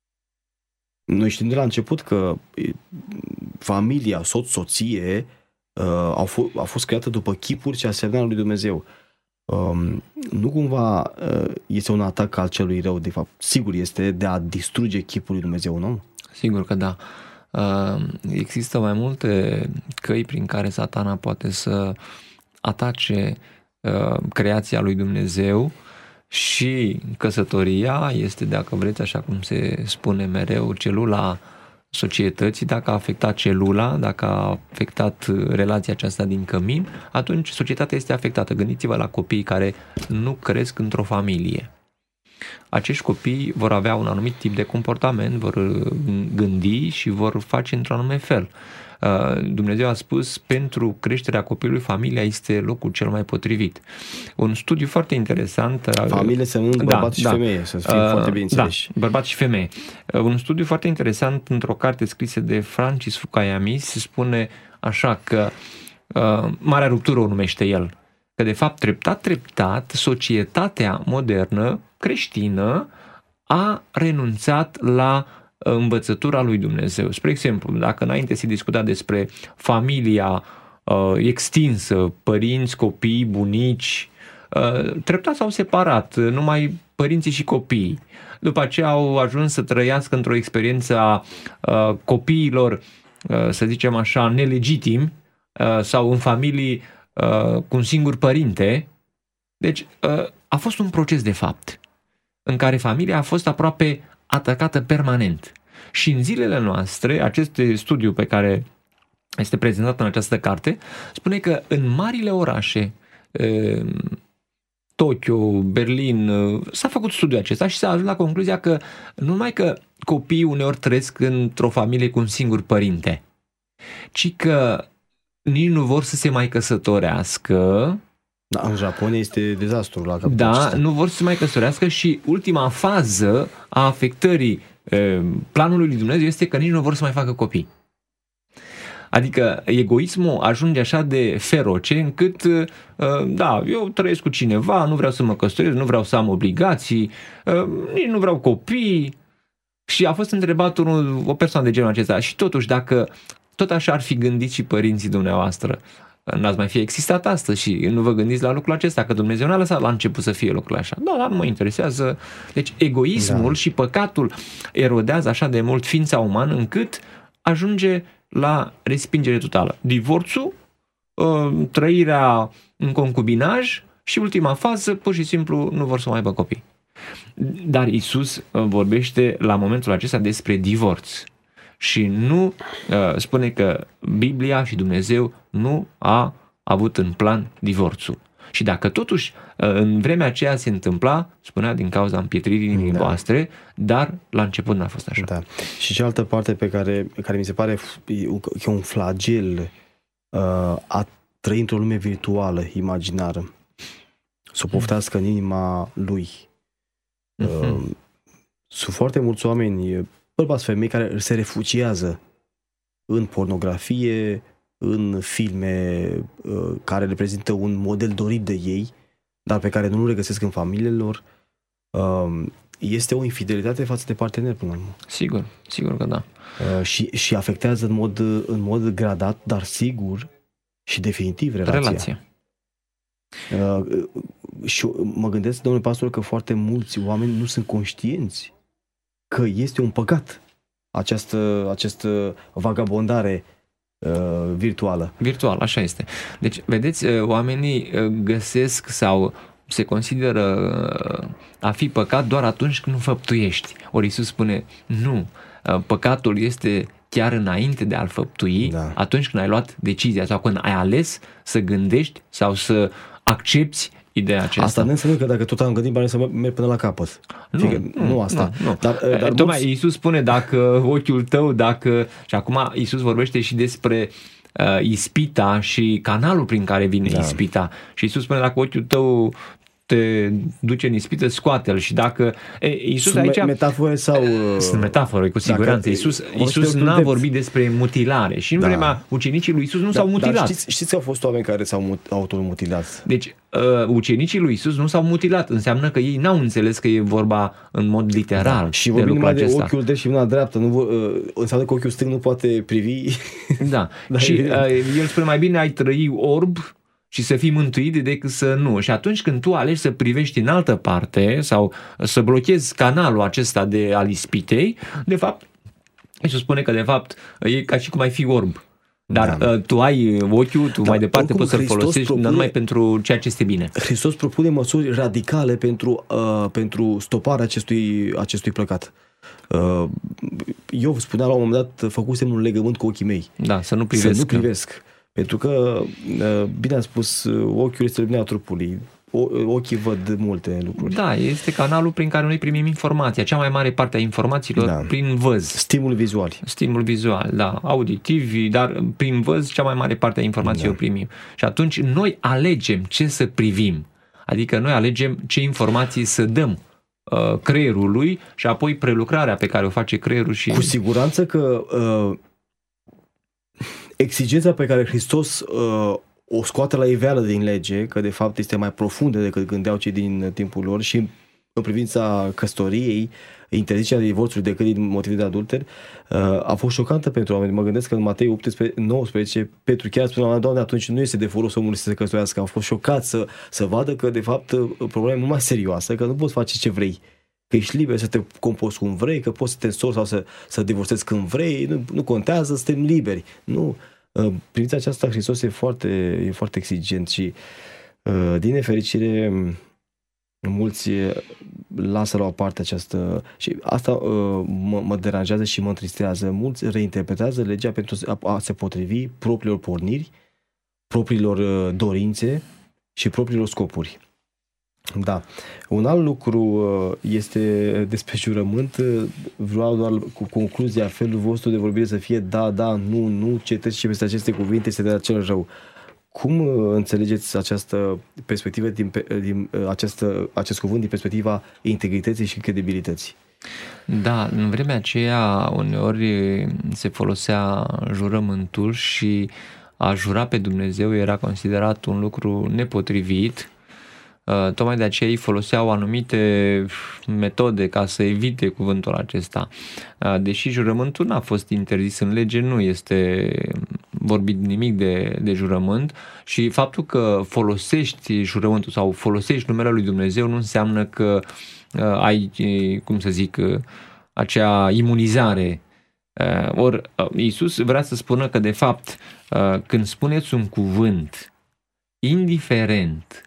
Noi știm de la început că familia, soț-soție uh, au, f- au fost creată după chipuri și asemenea lui Dumnezeu. Um, nu cumva uh, este un atac al celui rău, de fapt. Sigur este de a distruge chipul lui Dumnezeu, nu? Sigur că da. Uh, există mai multe căi prin care Satana poate să atace uh, creația lui Dumnezeu și căsătoria este, dacă vreți, așa cum se spune mereu, celula societății. Dacă a afectat celula, dacă a afectat relația aceasta din cămin, atunci societatea este afectată. Gândiți-vă la copiii care nu cresc într-o familie. Acești copii vor avea un anumit tip de comportament, vor gândi și vor face într-un anume fel. Dumnezeu a spus, pentru creșterea copilului, familia este locul cel mai potrivit. Un studiu foarte interesant. Familie semnând bărbat da, și da. femeie, să fim uh, foarte bine înțeleși. Da, bărbat și femeie. Un studiu foarte interesant într-o carte scrisă de Francis Fukuyama se spune așa că uh, Marea Ruptură o numește el. Că de fapt, treptat, treptat, societatea modernă, creștină, a renunțat la învățătura lui Dumnezeu. Spre exemplu, dacă înainte se discuta despre familia uh, extinsă, părinți, copii, bunici, uh, treptat s-au separat, numai părinții și copiii. După aceea au ajuns să trăiască într-o experiență a uh, copiilor, uh, să zicem așa, nelegitimi uh, sau în familii uh, cu un singur părinte. Deci uh, a fost un proces de fapt în care familia a fost aproape atacată permanent. Și în zilele noastre, acest studiu pe care este prezentat în această carte, spune că în marile orașe, Tokyo, Berlin, s-a făcut studiul acesta și s-a ajuns la concluzia că nu numai că copiii uneori trăiesc într-o familie cu un singur părinte, ci că nici nu vor să se mai căsătorească. Da, în Japonia este dezastru la capitolul Da, acesta. nu vor să se mai căsătorească și ultima fază a afectării e, planului lui Dumnezeu este că nici nu vor să mai facă copii. Adică egoismul ajunge așa de feroce încât, e, da, eu trăiesc cu cineva, nu vreau să mă căsătoresc, nu vreau să am obligații, e, nici nu vreau copii. Și a fost întrebat unul, o persoană de genul acesta. Și totuși, dacă tot așa ar fi gândit și părinții dumneavoastră, n-ați mai fi existat astăzi și nu vă gândiți la lucrul acesta, că Dumnezeu n-a lăsat la început să fie lucrul așa. Da, dar nu mă interesează. Deci egoismul da. și păcatul erodează așa de mult ființa umană încât ajunge la respingere totală. Divorțul, trăirea în concubinaj și ultima fază, pur și simplu nu vor să mai aibă copii. Dar Iisus vorbește la momentul acesta despre divorț. Și nu uh, spune că Biblia și Dumnezeu nu a avut în plan divorțul. Și dacă totuși uh, în vremea aceea se întâmpla, spunea din cauza împietririi inimii da. voastre, dar la început n-a fost așa. Da. Și cealaltă parte pe care, care mi se pare e un flagel uh, a trăi într-o lume virtuală, imaginară, să o poftească în inima lui. Uh, uh-huh. Sunt foarte mulți oameni, bărbați, femei, care se refugiază în pornografie, în filme uh, care reprezintă un model dorit de ei, dar pe care nu îl regăsesc în familiile lor. Uh, este o infidelitate față de partener, până la urmă. Sigur, sigur că da. Uh, și, și afectează în mod, în mod gradat, dar sigur și definitiv relația. Relația. Uh, și mă gândesc, domnule pastor, că foarte mulți oameni nu sunt conștienți că este un păcat această, această vagabondare uh, virtuală. Virtual, așa este. Deci, vedeți, oamenii găsesc sau se consideră a fi păcat doar atunci când nu făptuiești. Ori Iisus spune, nu, păcatul este chiar înainte de a-l făptui, da. atunci când ai luat decizia sau când ai ales să gândești sau să accepti ideea aceasta. Asta nu înseamnă că dacă tot am gândit bani să merg până la capăt. Nu, Fiindcă, nu, nu asta. Nu, nu. Dar, dar Tocmai mulți... Iisus spune dacă ochiul tău, dacă... Și acum Iisus vorbește și despre uh, ispita și canalul prin care vine da. ispita. Și Iisus spune dacă ochiul tău te duce în ispită, scoate-l. Și dacă... E, Iisus sunt aici... metafore sau... Sunt metafore, cu siguranță. Iisus, Iisus n-a vorbit despre mutilare. Și în da. vremea ucenicii lui Iisus nu da, s-au mutilat. Dar știți, știți că au fost oameni care s-au automutilat. Deci, uh, ucenicii lui Iisus nu s-au mutilat. Înseamnă că ei n-au înțeles că e vorba în mod literal da. Și vorbim numai de ochiul drept și mâna dreaptă. Nu, uh, înseamnă că ochiul stâng nu poate privi. Da. Și uh, el spune mai bine ai trăi orb și să fii mântuit decât să nu. Și atunci când tu alegi să privești în altă parte sau să blochezi canalul acesta de al ispitei, de fapt, Iisus spune că de fapt e ca și cum ai fi orb. Dar da. tu ai ochiul, tu da, mai departe poți să-l Hristos folosești propune, numai pentru ceea ce este bine. Hristos propune măsuri radicale pentru, uh, pentru stoparea acestui, acestui păcat. Uh, eu spunea la un moment dat, făcusem un legământ cu ochii mei. Da, să nu privesc. Să nu privesc. Pentru că, bine am spus, ochiul este lumina trupului. Ochii văd multe lucruri. Da, este canalul prin care noi primim informația. Cea mai mare parte a informațiilor da. prin văz. Stimul vizual. Stimul vizual, da. Auditiv, dar prin văz cea mai mare parte a informației da. o primim. Și atunci noi alegem ce să privim. Adică noi alegem ce informații să dăm uh, creierului și apoi prelucrarea pe care o face creierul și... Cu siguranță că... Uh, exigența pe care Hristos uh, o scoate la iveală din lege, că de fapt este mai profundă decât gândeau cei din timpul lor, și în privința căsătoriei, interzicerea divorțului decât din motive de adulter, uh, a fost șocantă pentru oameni. Mă gândesc că în Matei optsprezece nouăsprezece, Petru chiar spune la Doamne, atunci nu este de folos omului să se căsătorească. Au fost șocați să, să vadă că de fapt problema e mult mai serioasă, că nu poți face ce vrei. Că ești liber să te compozi cum vrei, că poți să te însori sau să, să divorțezi când vrei, nu, nu contează, suntem liberi. Nu. În privința aceasta Hristos e foarte, e foarte exigent și din nefericire mulți lasă la o parte această... Și asta mă, mă deranjează și mă întristează. Mulți reinterpretează legea pentru a se potrivi propriilor porniri, propriilor dorințe și propriilor scopuri. Da. Un alt lucru este despre jurământ. Vreau doar cu concluzia, felul vostru de vorbire să fie da, da, nu, nu, ce trece și peste aceste cuvinte este de acel rău. Cum înțelegeți această perspectivă din, din această, acest cuvânt din perspectiva integrității și credibilității? Da, în vremea aceea uneori se folosea jurământul și a jura pe Dumnezeu era considerat un lucru nepotrivit. Uh, tocmai de aceea ei foloseau anumite metode ca să evite cuvântul acesta. Uh, deși jurământul n-a fost interzis în lege, nu este vorbit nimic de, de jurământ și faptul că folosești jurământul sau folosești numele lui Dumnezeu nu înseamnă că uh, ai, cum să zic, uh, acea imunizare. Uh, ori uh, Iisus vrea să spună că de fapt uh, când spuneți un cuvânt, indiferent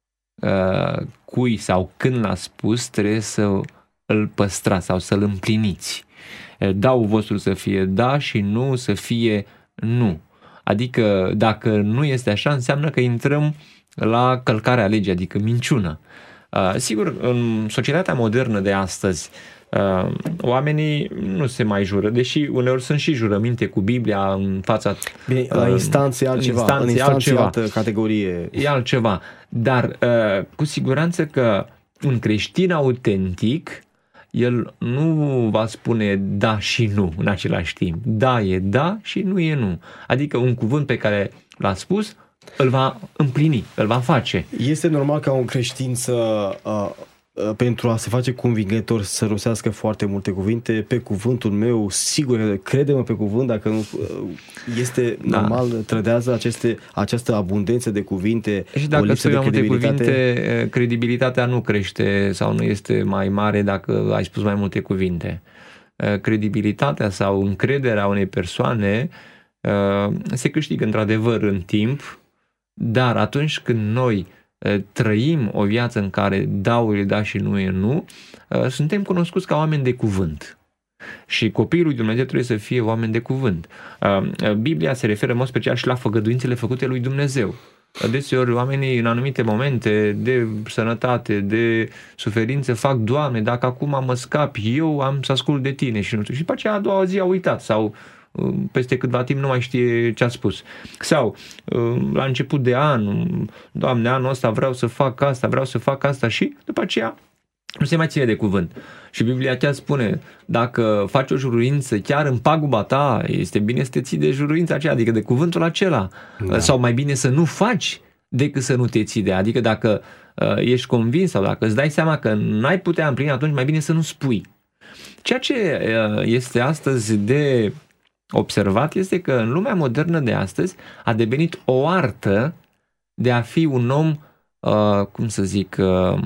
Uh, cui sau când l-a spus, trebuie să îl păstrați sau să-l împliniți. Da-ul vostru să fie da și nu să fie nu. Adică dacă nu este așa, înseamnă că intrăm la călcarea legii, adică minciună. Uh, sigur, în societatea modernă de astăzi, Uh, oamenii nu se mai jură, deși uneori sunt și jurăminte cu Biblia în fața... Bine, la uh, instanțe altceva, în instanțe, în instanțe altceva. Altă categorie. E altceva, dar uh, cu siguranță că un creștin autentic, el nu va spune da și nu în același timp. Da e da și nu e nu. Adică un cuvânt pe care l-a spus, îl va împlini, îl va face. Este normal ca un creștin să... Uh, pentru a se face convingător să rostească foarte multe cuvinte, pe cuvântul meu, sigur, crede-mă pe cuvânt, dacă nu este da. normal, trădează aceste, această abundență de cuvinte. Și dacă spui mai multe cuvinte, credibilitatea nu crește sau nu este mai mare dacă ai spus mai multe cuvinte. Credibilitatea sau încrederea unei persoane se câștigă într-adevăr în timp, dar atunci când noi trăim o viață în care da-ul e da și nu e nu, suntem cunoscuți ca oameni de cuvânt. Și copiii lui Dumnezeu trebuie să fie oameni de cuvânt. Biblia se referă în mod special și la făgăduințele făcute lui Dumnezeu. Deseori oamenii în anumite momente de sănătate, de suferință fac, Doamne, dacă acum mă scap, eu am să ascult de Tine și nu știu. Și după aceea a doua zi a uitat sau peste câtva timp nu mai știe ce a spus. Sau la început de an, Doamne, anul ăsta vreau să fac asta, vreau să fac asta și după aceea nu se mai ține de cuvânt. Și Biblia chiar spune, dacă faci o juruință chiar în paguba ta, este bine să te ții de juruința aceea, adică de cuvântul acela. Da. Sau mai bine să nu faci decât să nu te ții de. Adică dacă uh, ești convins sau dacă îți dai seama că n-ai putea împlini, atunci mai bine să nu spui. Ceea ce uh, este astăzi de observat este că în lumea modernă de astăzi a devenit o artă de a fi un om, uh, cum să zic, uh,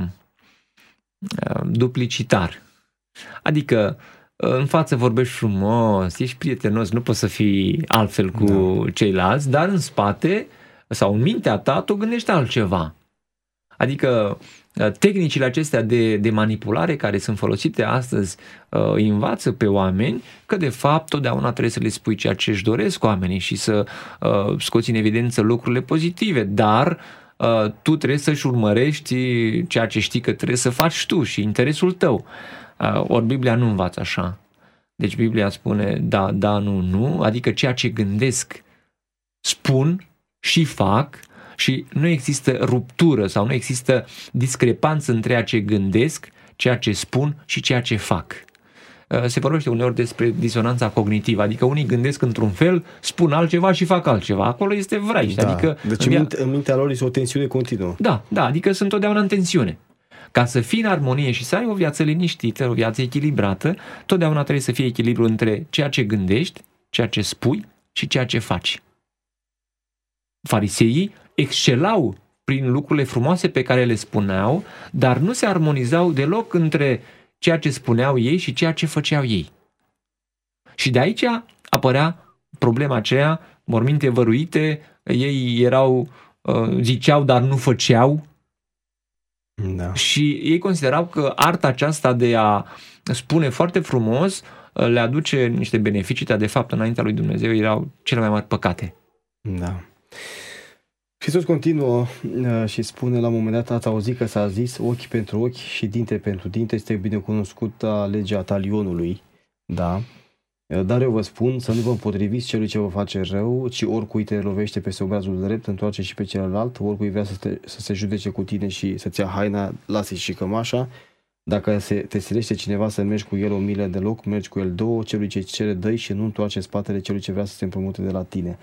duplicitar. Adică în față vorbești frumos, ești prietenos, nu poți să fii altfel cu da. ceilalți, dar în spate sau în mintea ta tu gândești altceva. Adică tehnicile acestea de, de manipulare care sunt folosite astăzi îi învață pe oameni că de fapt totdeauna trebuie să le spui ceea ce își doresc oamenii și să uh, scoți în evidență lucrurile pozitive, dar Uh, tu trebuie să-și urmărești ceea ce știi că trebuie să faci tu și interesul tău. Uh, ori Biblia nu învață așa. Deci Biblia spune da, da, nu, nu, adică ceea ce gândesc spun și fac și nu există ruptură sau nu există discrepanță între ceea ce gândesc, ceea ce spun și ceea ce fac. Se vorbește uneori despre disonanța cognitivă, adică unii gândesc într-un fel, spun altceva și fac altceva. Acolo este vraiș. Da. Adică deci în, minte, în mintea lor este o tensiune continuă. Da, da, adică sunt totdeauna în tensiune. Ca să fii în armonie și să ai o viață liniștită, o viață echilibrată, totdeauna trebuie să fie echilibru între ceea ce gândești, ceea ce spui și ceea ce faci. Fariseii excelau prin lucrurile frumoase pe care le spuneau, dar nu se armonizau deloc între ceea ce spuneau ei și ceea ce făceau ei. Și de aici apărea problema aceea, morminte văruite, ei erau, ziceau, dar nu făceau. Da. Și ei considerau că arta aceasta de a spune foarte frumos le aduce niște beneficii, dar de fapt înaintea lui Dumnezeu erau cele mai mari păcate. Da. Hristos continuă și spune la un moment dat, ați auzit că s-a zis ochi pentru ochi și dinte pentru dinte, este binecunoscută legea talionului, da? Dar eu vă spun să nu vă împotriviți celui ce vă face rău, ci oricui te lovește peste obrazul drept, întoarce și pe celălalt, oricui vrea să, te, să se judece cu tine și să-ți ia haina, lasă și cămașa. Dacă se, te silește cineva să mergi cu el o milă de loc, mergi cu el două, celui ce cere dă și nu întoarce spatele celui ce vrea să se împrumute de la tine.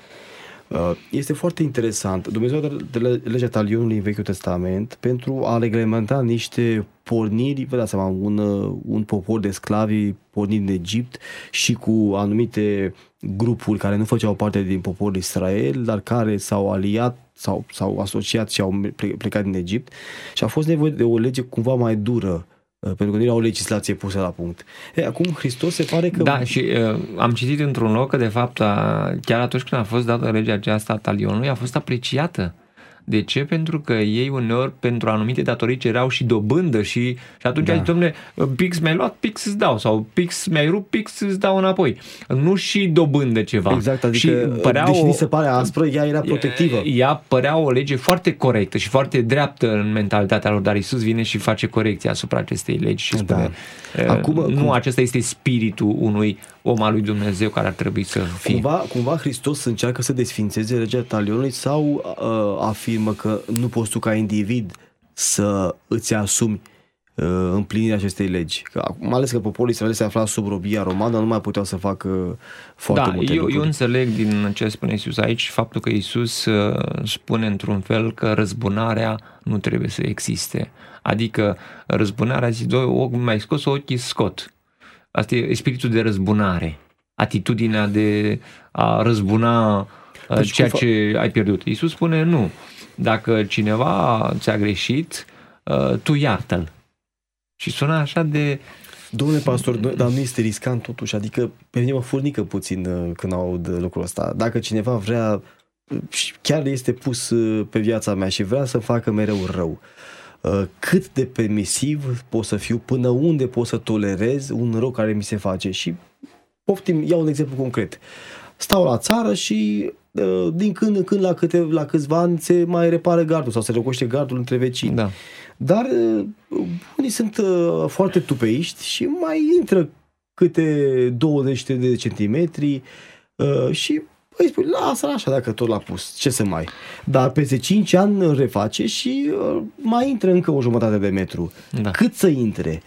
Este foarte interesant. Dumnezeu de legea talionului în Vechiul Testament pentru a reglementa niște porniri, vă dați seama, un, un popor de sclavi pornind din Egipt și cu anumite grupuri care nu făceau parte din poporul Israel, dar care s-au aliat sau s-au asociat și au plecat din Egipt și a fost nevoie de o lege cumva mai dură, pentru că nu era o legislație pusă la punct. E, acum Hristos se pare că... Da, și uh, am citit într-un loc că de fapt a, chiar atunci când a fost dată legea aceasta a talionului a fost apreciată. De ce? Pentru că ei uneori pentru anumite datorii cereau și dobândă și, și atunci da. a zis, dom'le, pix mi-ai luat, pix îți dau, sau pix mi-ai rupt, pix îți dau înapoi. Nu și dobândă ceva. Exact, adică și deși o, ni se pare aspră, ea era protectivă. Ea părea o lege foarte corectă și foarte dreaptă în mentalitatea lor, dar Iisus vine și face corecție asupra acestei legi și spune, da. Acum, nu, cum... acesta este spiritul unui om al lui Dumnezeu care ar trebui să fie. Cumva, cumva Hristos încearcă să desfințeze legea talionului sau uh, afirmă că nu poți tu ca individ să îți asumi uh, împlinirea acestei legi. Că, mai ales că poporul Israel se afla sub robia romană, nu mai puteau să facă foarte da, multe eu, lucruri. eu înțeleg din ce spune Iisus aici faptul că Iisus uh, spune într-un fel că răzbunarea nu trebuie să existe. Adică răzbunarea, zic, mai scos ochii scot. Asta e spiritul de răzbunare. Atitudinea de a răzbuna deci ceea fa- ce ai pierdut. Iisus spune nu. Dacă cineva ți-a greșit, tu iartă-l. Și sună așa de... Domnule pastor, dar nu este riscant totuși? Adică pe mine mă furnică puțin când aud lucrul ăsta. Dacă cineva vrea, chiar este pus pe viața mea și vrea să facă mereu rău, cât de permisiv pot să fiu, până unde pot să tolerez un rău care mi se face? Și poftim, iau un exemplu concret. stau la țară și din când în când, la, câte, la câțiva ani, se mai repară gardul sau se răcoște gardul între vecini. Da. Dar unii sunt foarte tupeiști și mai intră câte douăzeci de centimetri și îi spui, lasă așa dacă tot l-a pus, ce să mai. Dar peste cinci ani îl reface și mai intră încă o jumătate de metru. Da. Cât să intre?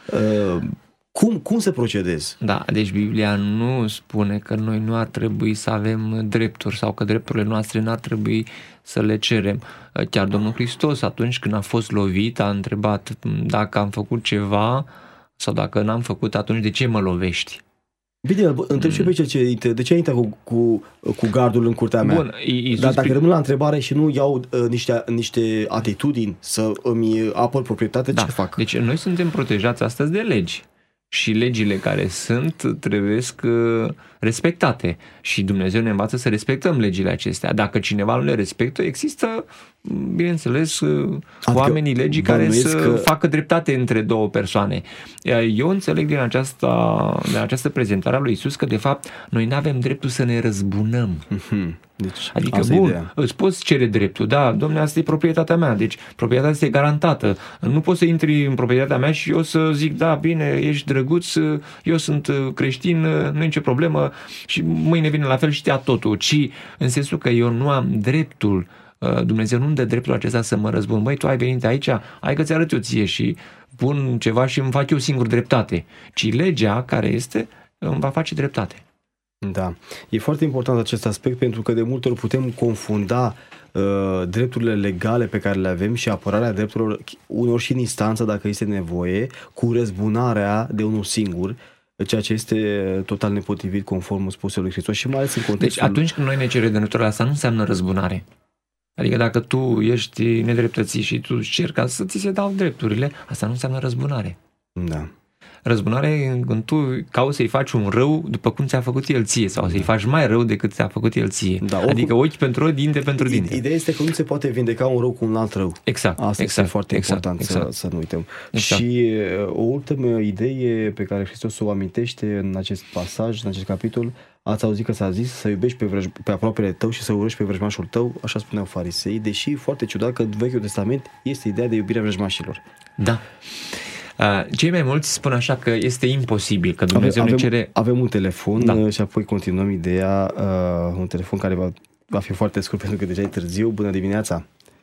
Cum, cum să procedezi? Da, deci Biblia nu spune că noi nu ar trebui să avem drepturi sau că drepturile noastre nu ar trebui să le cerem. Chiar Domnul Hristos, atunci când a fost lovit, a întrebat dacă am făcut ceva sau dacă n-am făcut, atunci de ce mă lovești? Bine, întreb și pe cel ce intră. De ce intră cu, cu, cu gardul în curtea mea? Bun, Iisus... Dar dacă rămân la întrebare și nu iau uh, niște, niște atitudini să îmi apăr proprietate, da. ce fac? Deci noi suntem protejați astăzi de legi. Și legile care sunt trebuie respectate. Și Dumnezeu ne învață să respectăm legile acestea. Dacă cineva nu le respectă, există, bineînțeles, adică oamenii legii care să că... facă dreptate între două persoane. Eu înțeleg din această, din această prezentare a lui Iisus că, de fapt, noi nu avem dreptul să ne răzbunăm. Mm-hmm. Deci, adică, bun, ideea. Îți poți cere dreptul. Da, dom'le, asta e proprietatea mea. Deci, proprietatea este garantată. Nu poți să intri în proprietatea mea și eu să zic, da, bine, ești drăguț, eu sunt creștin, nu e nicio problemă și mâine vine la fel și te ia totul. Ci în sensul că eu nu am dreptul, Dumnezeu nu-mi dă dreptul acesta să mă răzbun. Băi, tu ai venit aici, hai că ți-arăt eu ție și pun ceva și îmi fac eu singur dreptate. Ci legea care este îmi va face dreptate. Da, e foarte important acest aspect pentru că de multe ori putem confunda uh, drepturile legale pe care le avem și apărarea drepturilor uneori și în instanță dacă este nevoie cu răzbunarea de unul singur, ceea ce este total nepotrivit conform spusului lui Hristos și mai ales în contextul... Deci atunci când noi ne cerem drepturile astea nu înseamnă răzbunare. Adică dacă tu ești nedreptățit și tu ceri ca să ți se dau drepturile, asta nu înseamnă răzbunare. Da. Răzbunare când tu cauți să-i faci un rău după cum ți-a făcut el ție sau să-i faci mai rău decât ți-a făcut el ție. Da, adică ochi pentru ochi, dinte pentru dinte. Ideea este că nu se poate vindeca un rău cu un alt rău. Exact. Asta exact, este foarte exact, important exact. Să, să nu uităm. Exact. Și o ultimă idee pe care Hristos o amintește în acest pasaj, în acest capitol, ați auzit că s-a zis să iubești pe, vrăj- pe aproapele tău și să urăști pe vrăjmașul tău, așa spuneau farisei, deși foarte ciudat că în Vechiul Testament este ideea de iubirea vrăjmașilor. Da. Cei mai mulți spun așa că este imposibil, că Dumnezeu avem, ne cere... Avem un telefon, da. Și apoi continuăm ideea, uh, un telefon care va, va fi foarte scurt pentru că deja e târziu. Bună dimineața!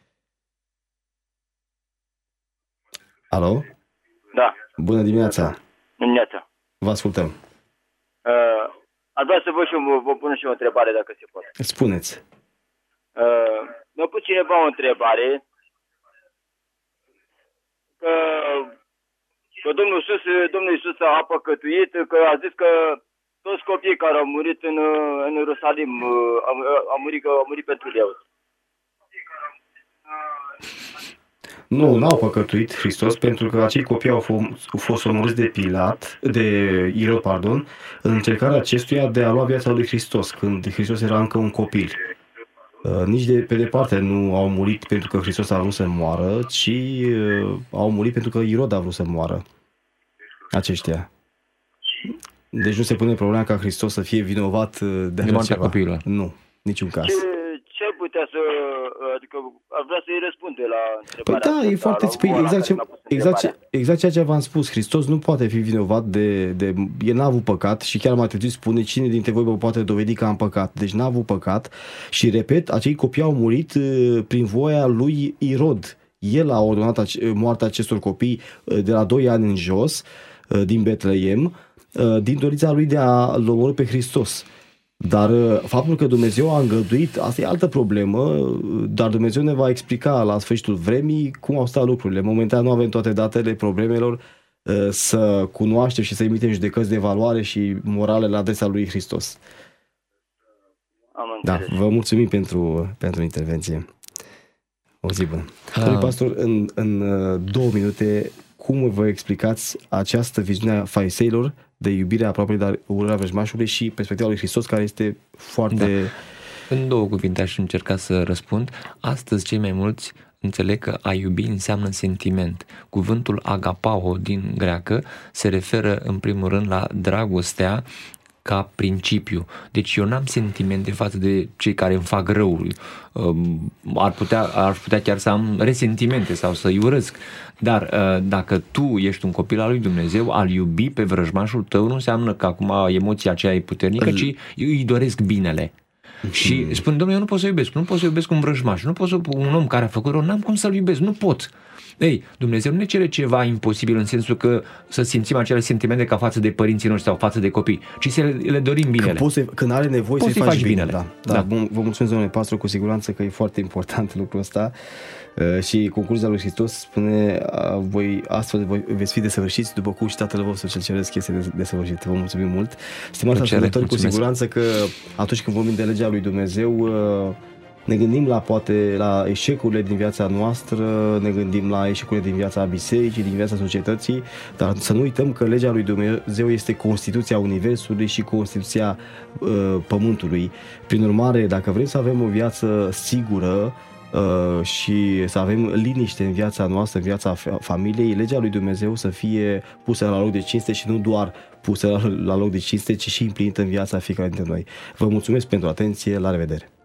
Alo? Da. Bună dimineața! Bună dimineața! Vă ascultăm. Uh, aș vrea să vă, și eu, vă pun și o întrebare, dacă se poate. Spuneți. Uh, mi-a pus cineva o întrebare că, că Domnul Iisus, Domnul Iisus a păcătuit, că a zis că toți copiii care au murit în, în Ierusalim au, au, murit, au murit pentru Leu. Nu, n-au păcătuit Hristos pentru că acei copii au fost, au fost omorâți de Pilat, de Irod, pardon, în încercarea acestuia de a lua viața lui Hristos, când Hristos era încă un copil. Uh, nici de pe departe nu au murit pentru că Hristos a vrut să moară, ci uh, au murit pentru că Irod a vrut să moară. Aceștia. Deci nu se pune problema ca Hristos să fie vinovat de, de așa ceva. Copilă. Nu, niciun caz. Ce, ce ar putea să... Adică ar vrea să-i răspunde la întrebarea. Păi da, e foarte... Păi exact, ce, exact, ce, exact ceea ce v-am spus. Hristos nu poate fi vinovat de... de el n-a avut păcat și chiar mai târziu spune cine dintre voi vă poate dovedi că am păcat. Deci n-a avut păcat și, repet, acei copii au murit prin voia lui Irod. El a ordonat moartea acestor copii de la doi ani în jos, din Betleem, din dorința lui de a-l omorî pe Hristos. Dar faptul că Dumnezeu a îngăduit, asta e altă problemă, dar Dumnezeu ne va explica la sfârșitul vremii cum au stat lucrurile. Momentan nu avem toate datele problemelor să cunoaștem și să emitem judecăți de valoare și morale la adresa lui Hristos. Am da, vă mulțumim pentru, pentru intervenție. O zi bună. Ah. Domnule pastor, în, în două minute, cum vă explicați această viziune a fariseilor de iubirea aproape de urârea vrăjmașului și perspectiva lui Hristos, care este foarte... Da. În două cuvinte aș încerca să răspund. Astăzi cei mai mulți înțeleg că a iubi înseamnă sentiment. Cuvântul agapao din greacă se referă în primul rând la dragostea ca principiu. Deci eu n-am sentimente față de cei care îmi fac rău. Ar putea, ar putea chiar să am resentimente sau să-i urăsc. Dar dacă tu ești un copil al lui Dumnezeu, al iubi pe vrăjmașul tău nu înseamnă că acum emoția aceea e puternică, ci îi doresc binele. Și spun, domnule, eu nu pot să iubesc, nu pot să iubesc un vrăjmaș, nu pot să un om care a făcut rău, n-am cum să-l iubesc, nu pot. Ei, Dumnezeu nu ne cere ceva imposibil în sensul că să simțim acele sentimente ca față de părinții noștri sau față de copii, ci să le, le dorim binele. Că poți, când are nevoie poți să-i faci, faci bine. binele. Da, da. Da. Vă mulțumesc, domnule pastor, cu siguranță că e foarte important lucrul ăsta. Uh, și concluzia lui Hristos spune, uh, voi astfel voi, veți fi desăvârșiți după cum și Tatăl vostru cel ceresc este desăvârșit. Vă mulțumim mult. Stimați ascultători, cu siguranță că atunci când vorbim de legea lui Dumnezeu, uh, ne gândim la poate la eșecurile din viața noastră, ne gândim la eșecurile din viața bisericii, din viața societății, dar să nu uităm că legea lui Dumnezeu este Constituția Universului și Constituția uh, Pământului. Prin urmare, dacă vrem să avem o viață sigură uh, și să avem liniște în viața noastră, în viața familiei, legea lui Dumnezeu să fie pusă la loc de cinste și nu doar pusă la loc de cinste, ci și împlinită în viața fiecare dintre noi. Vă mulțumesc pentru atenție, la revedere!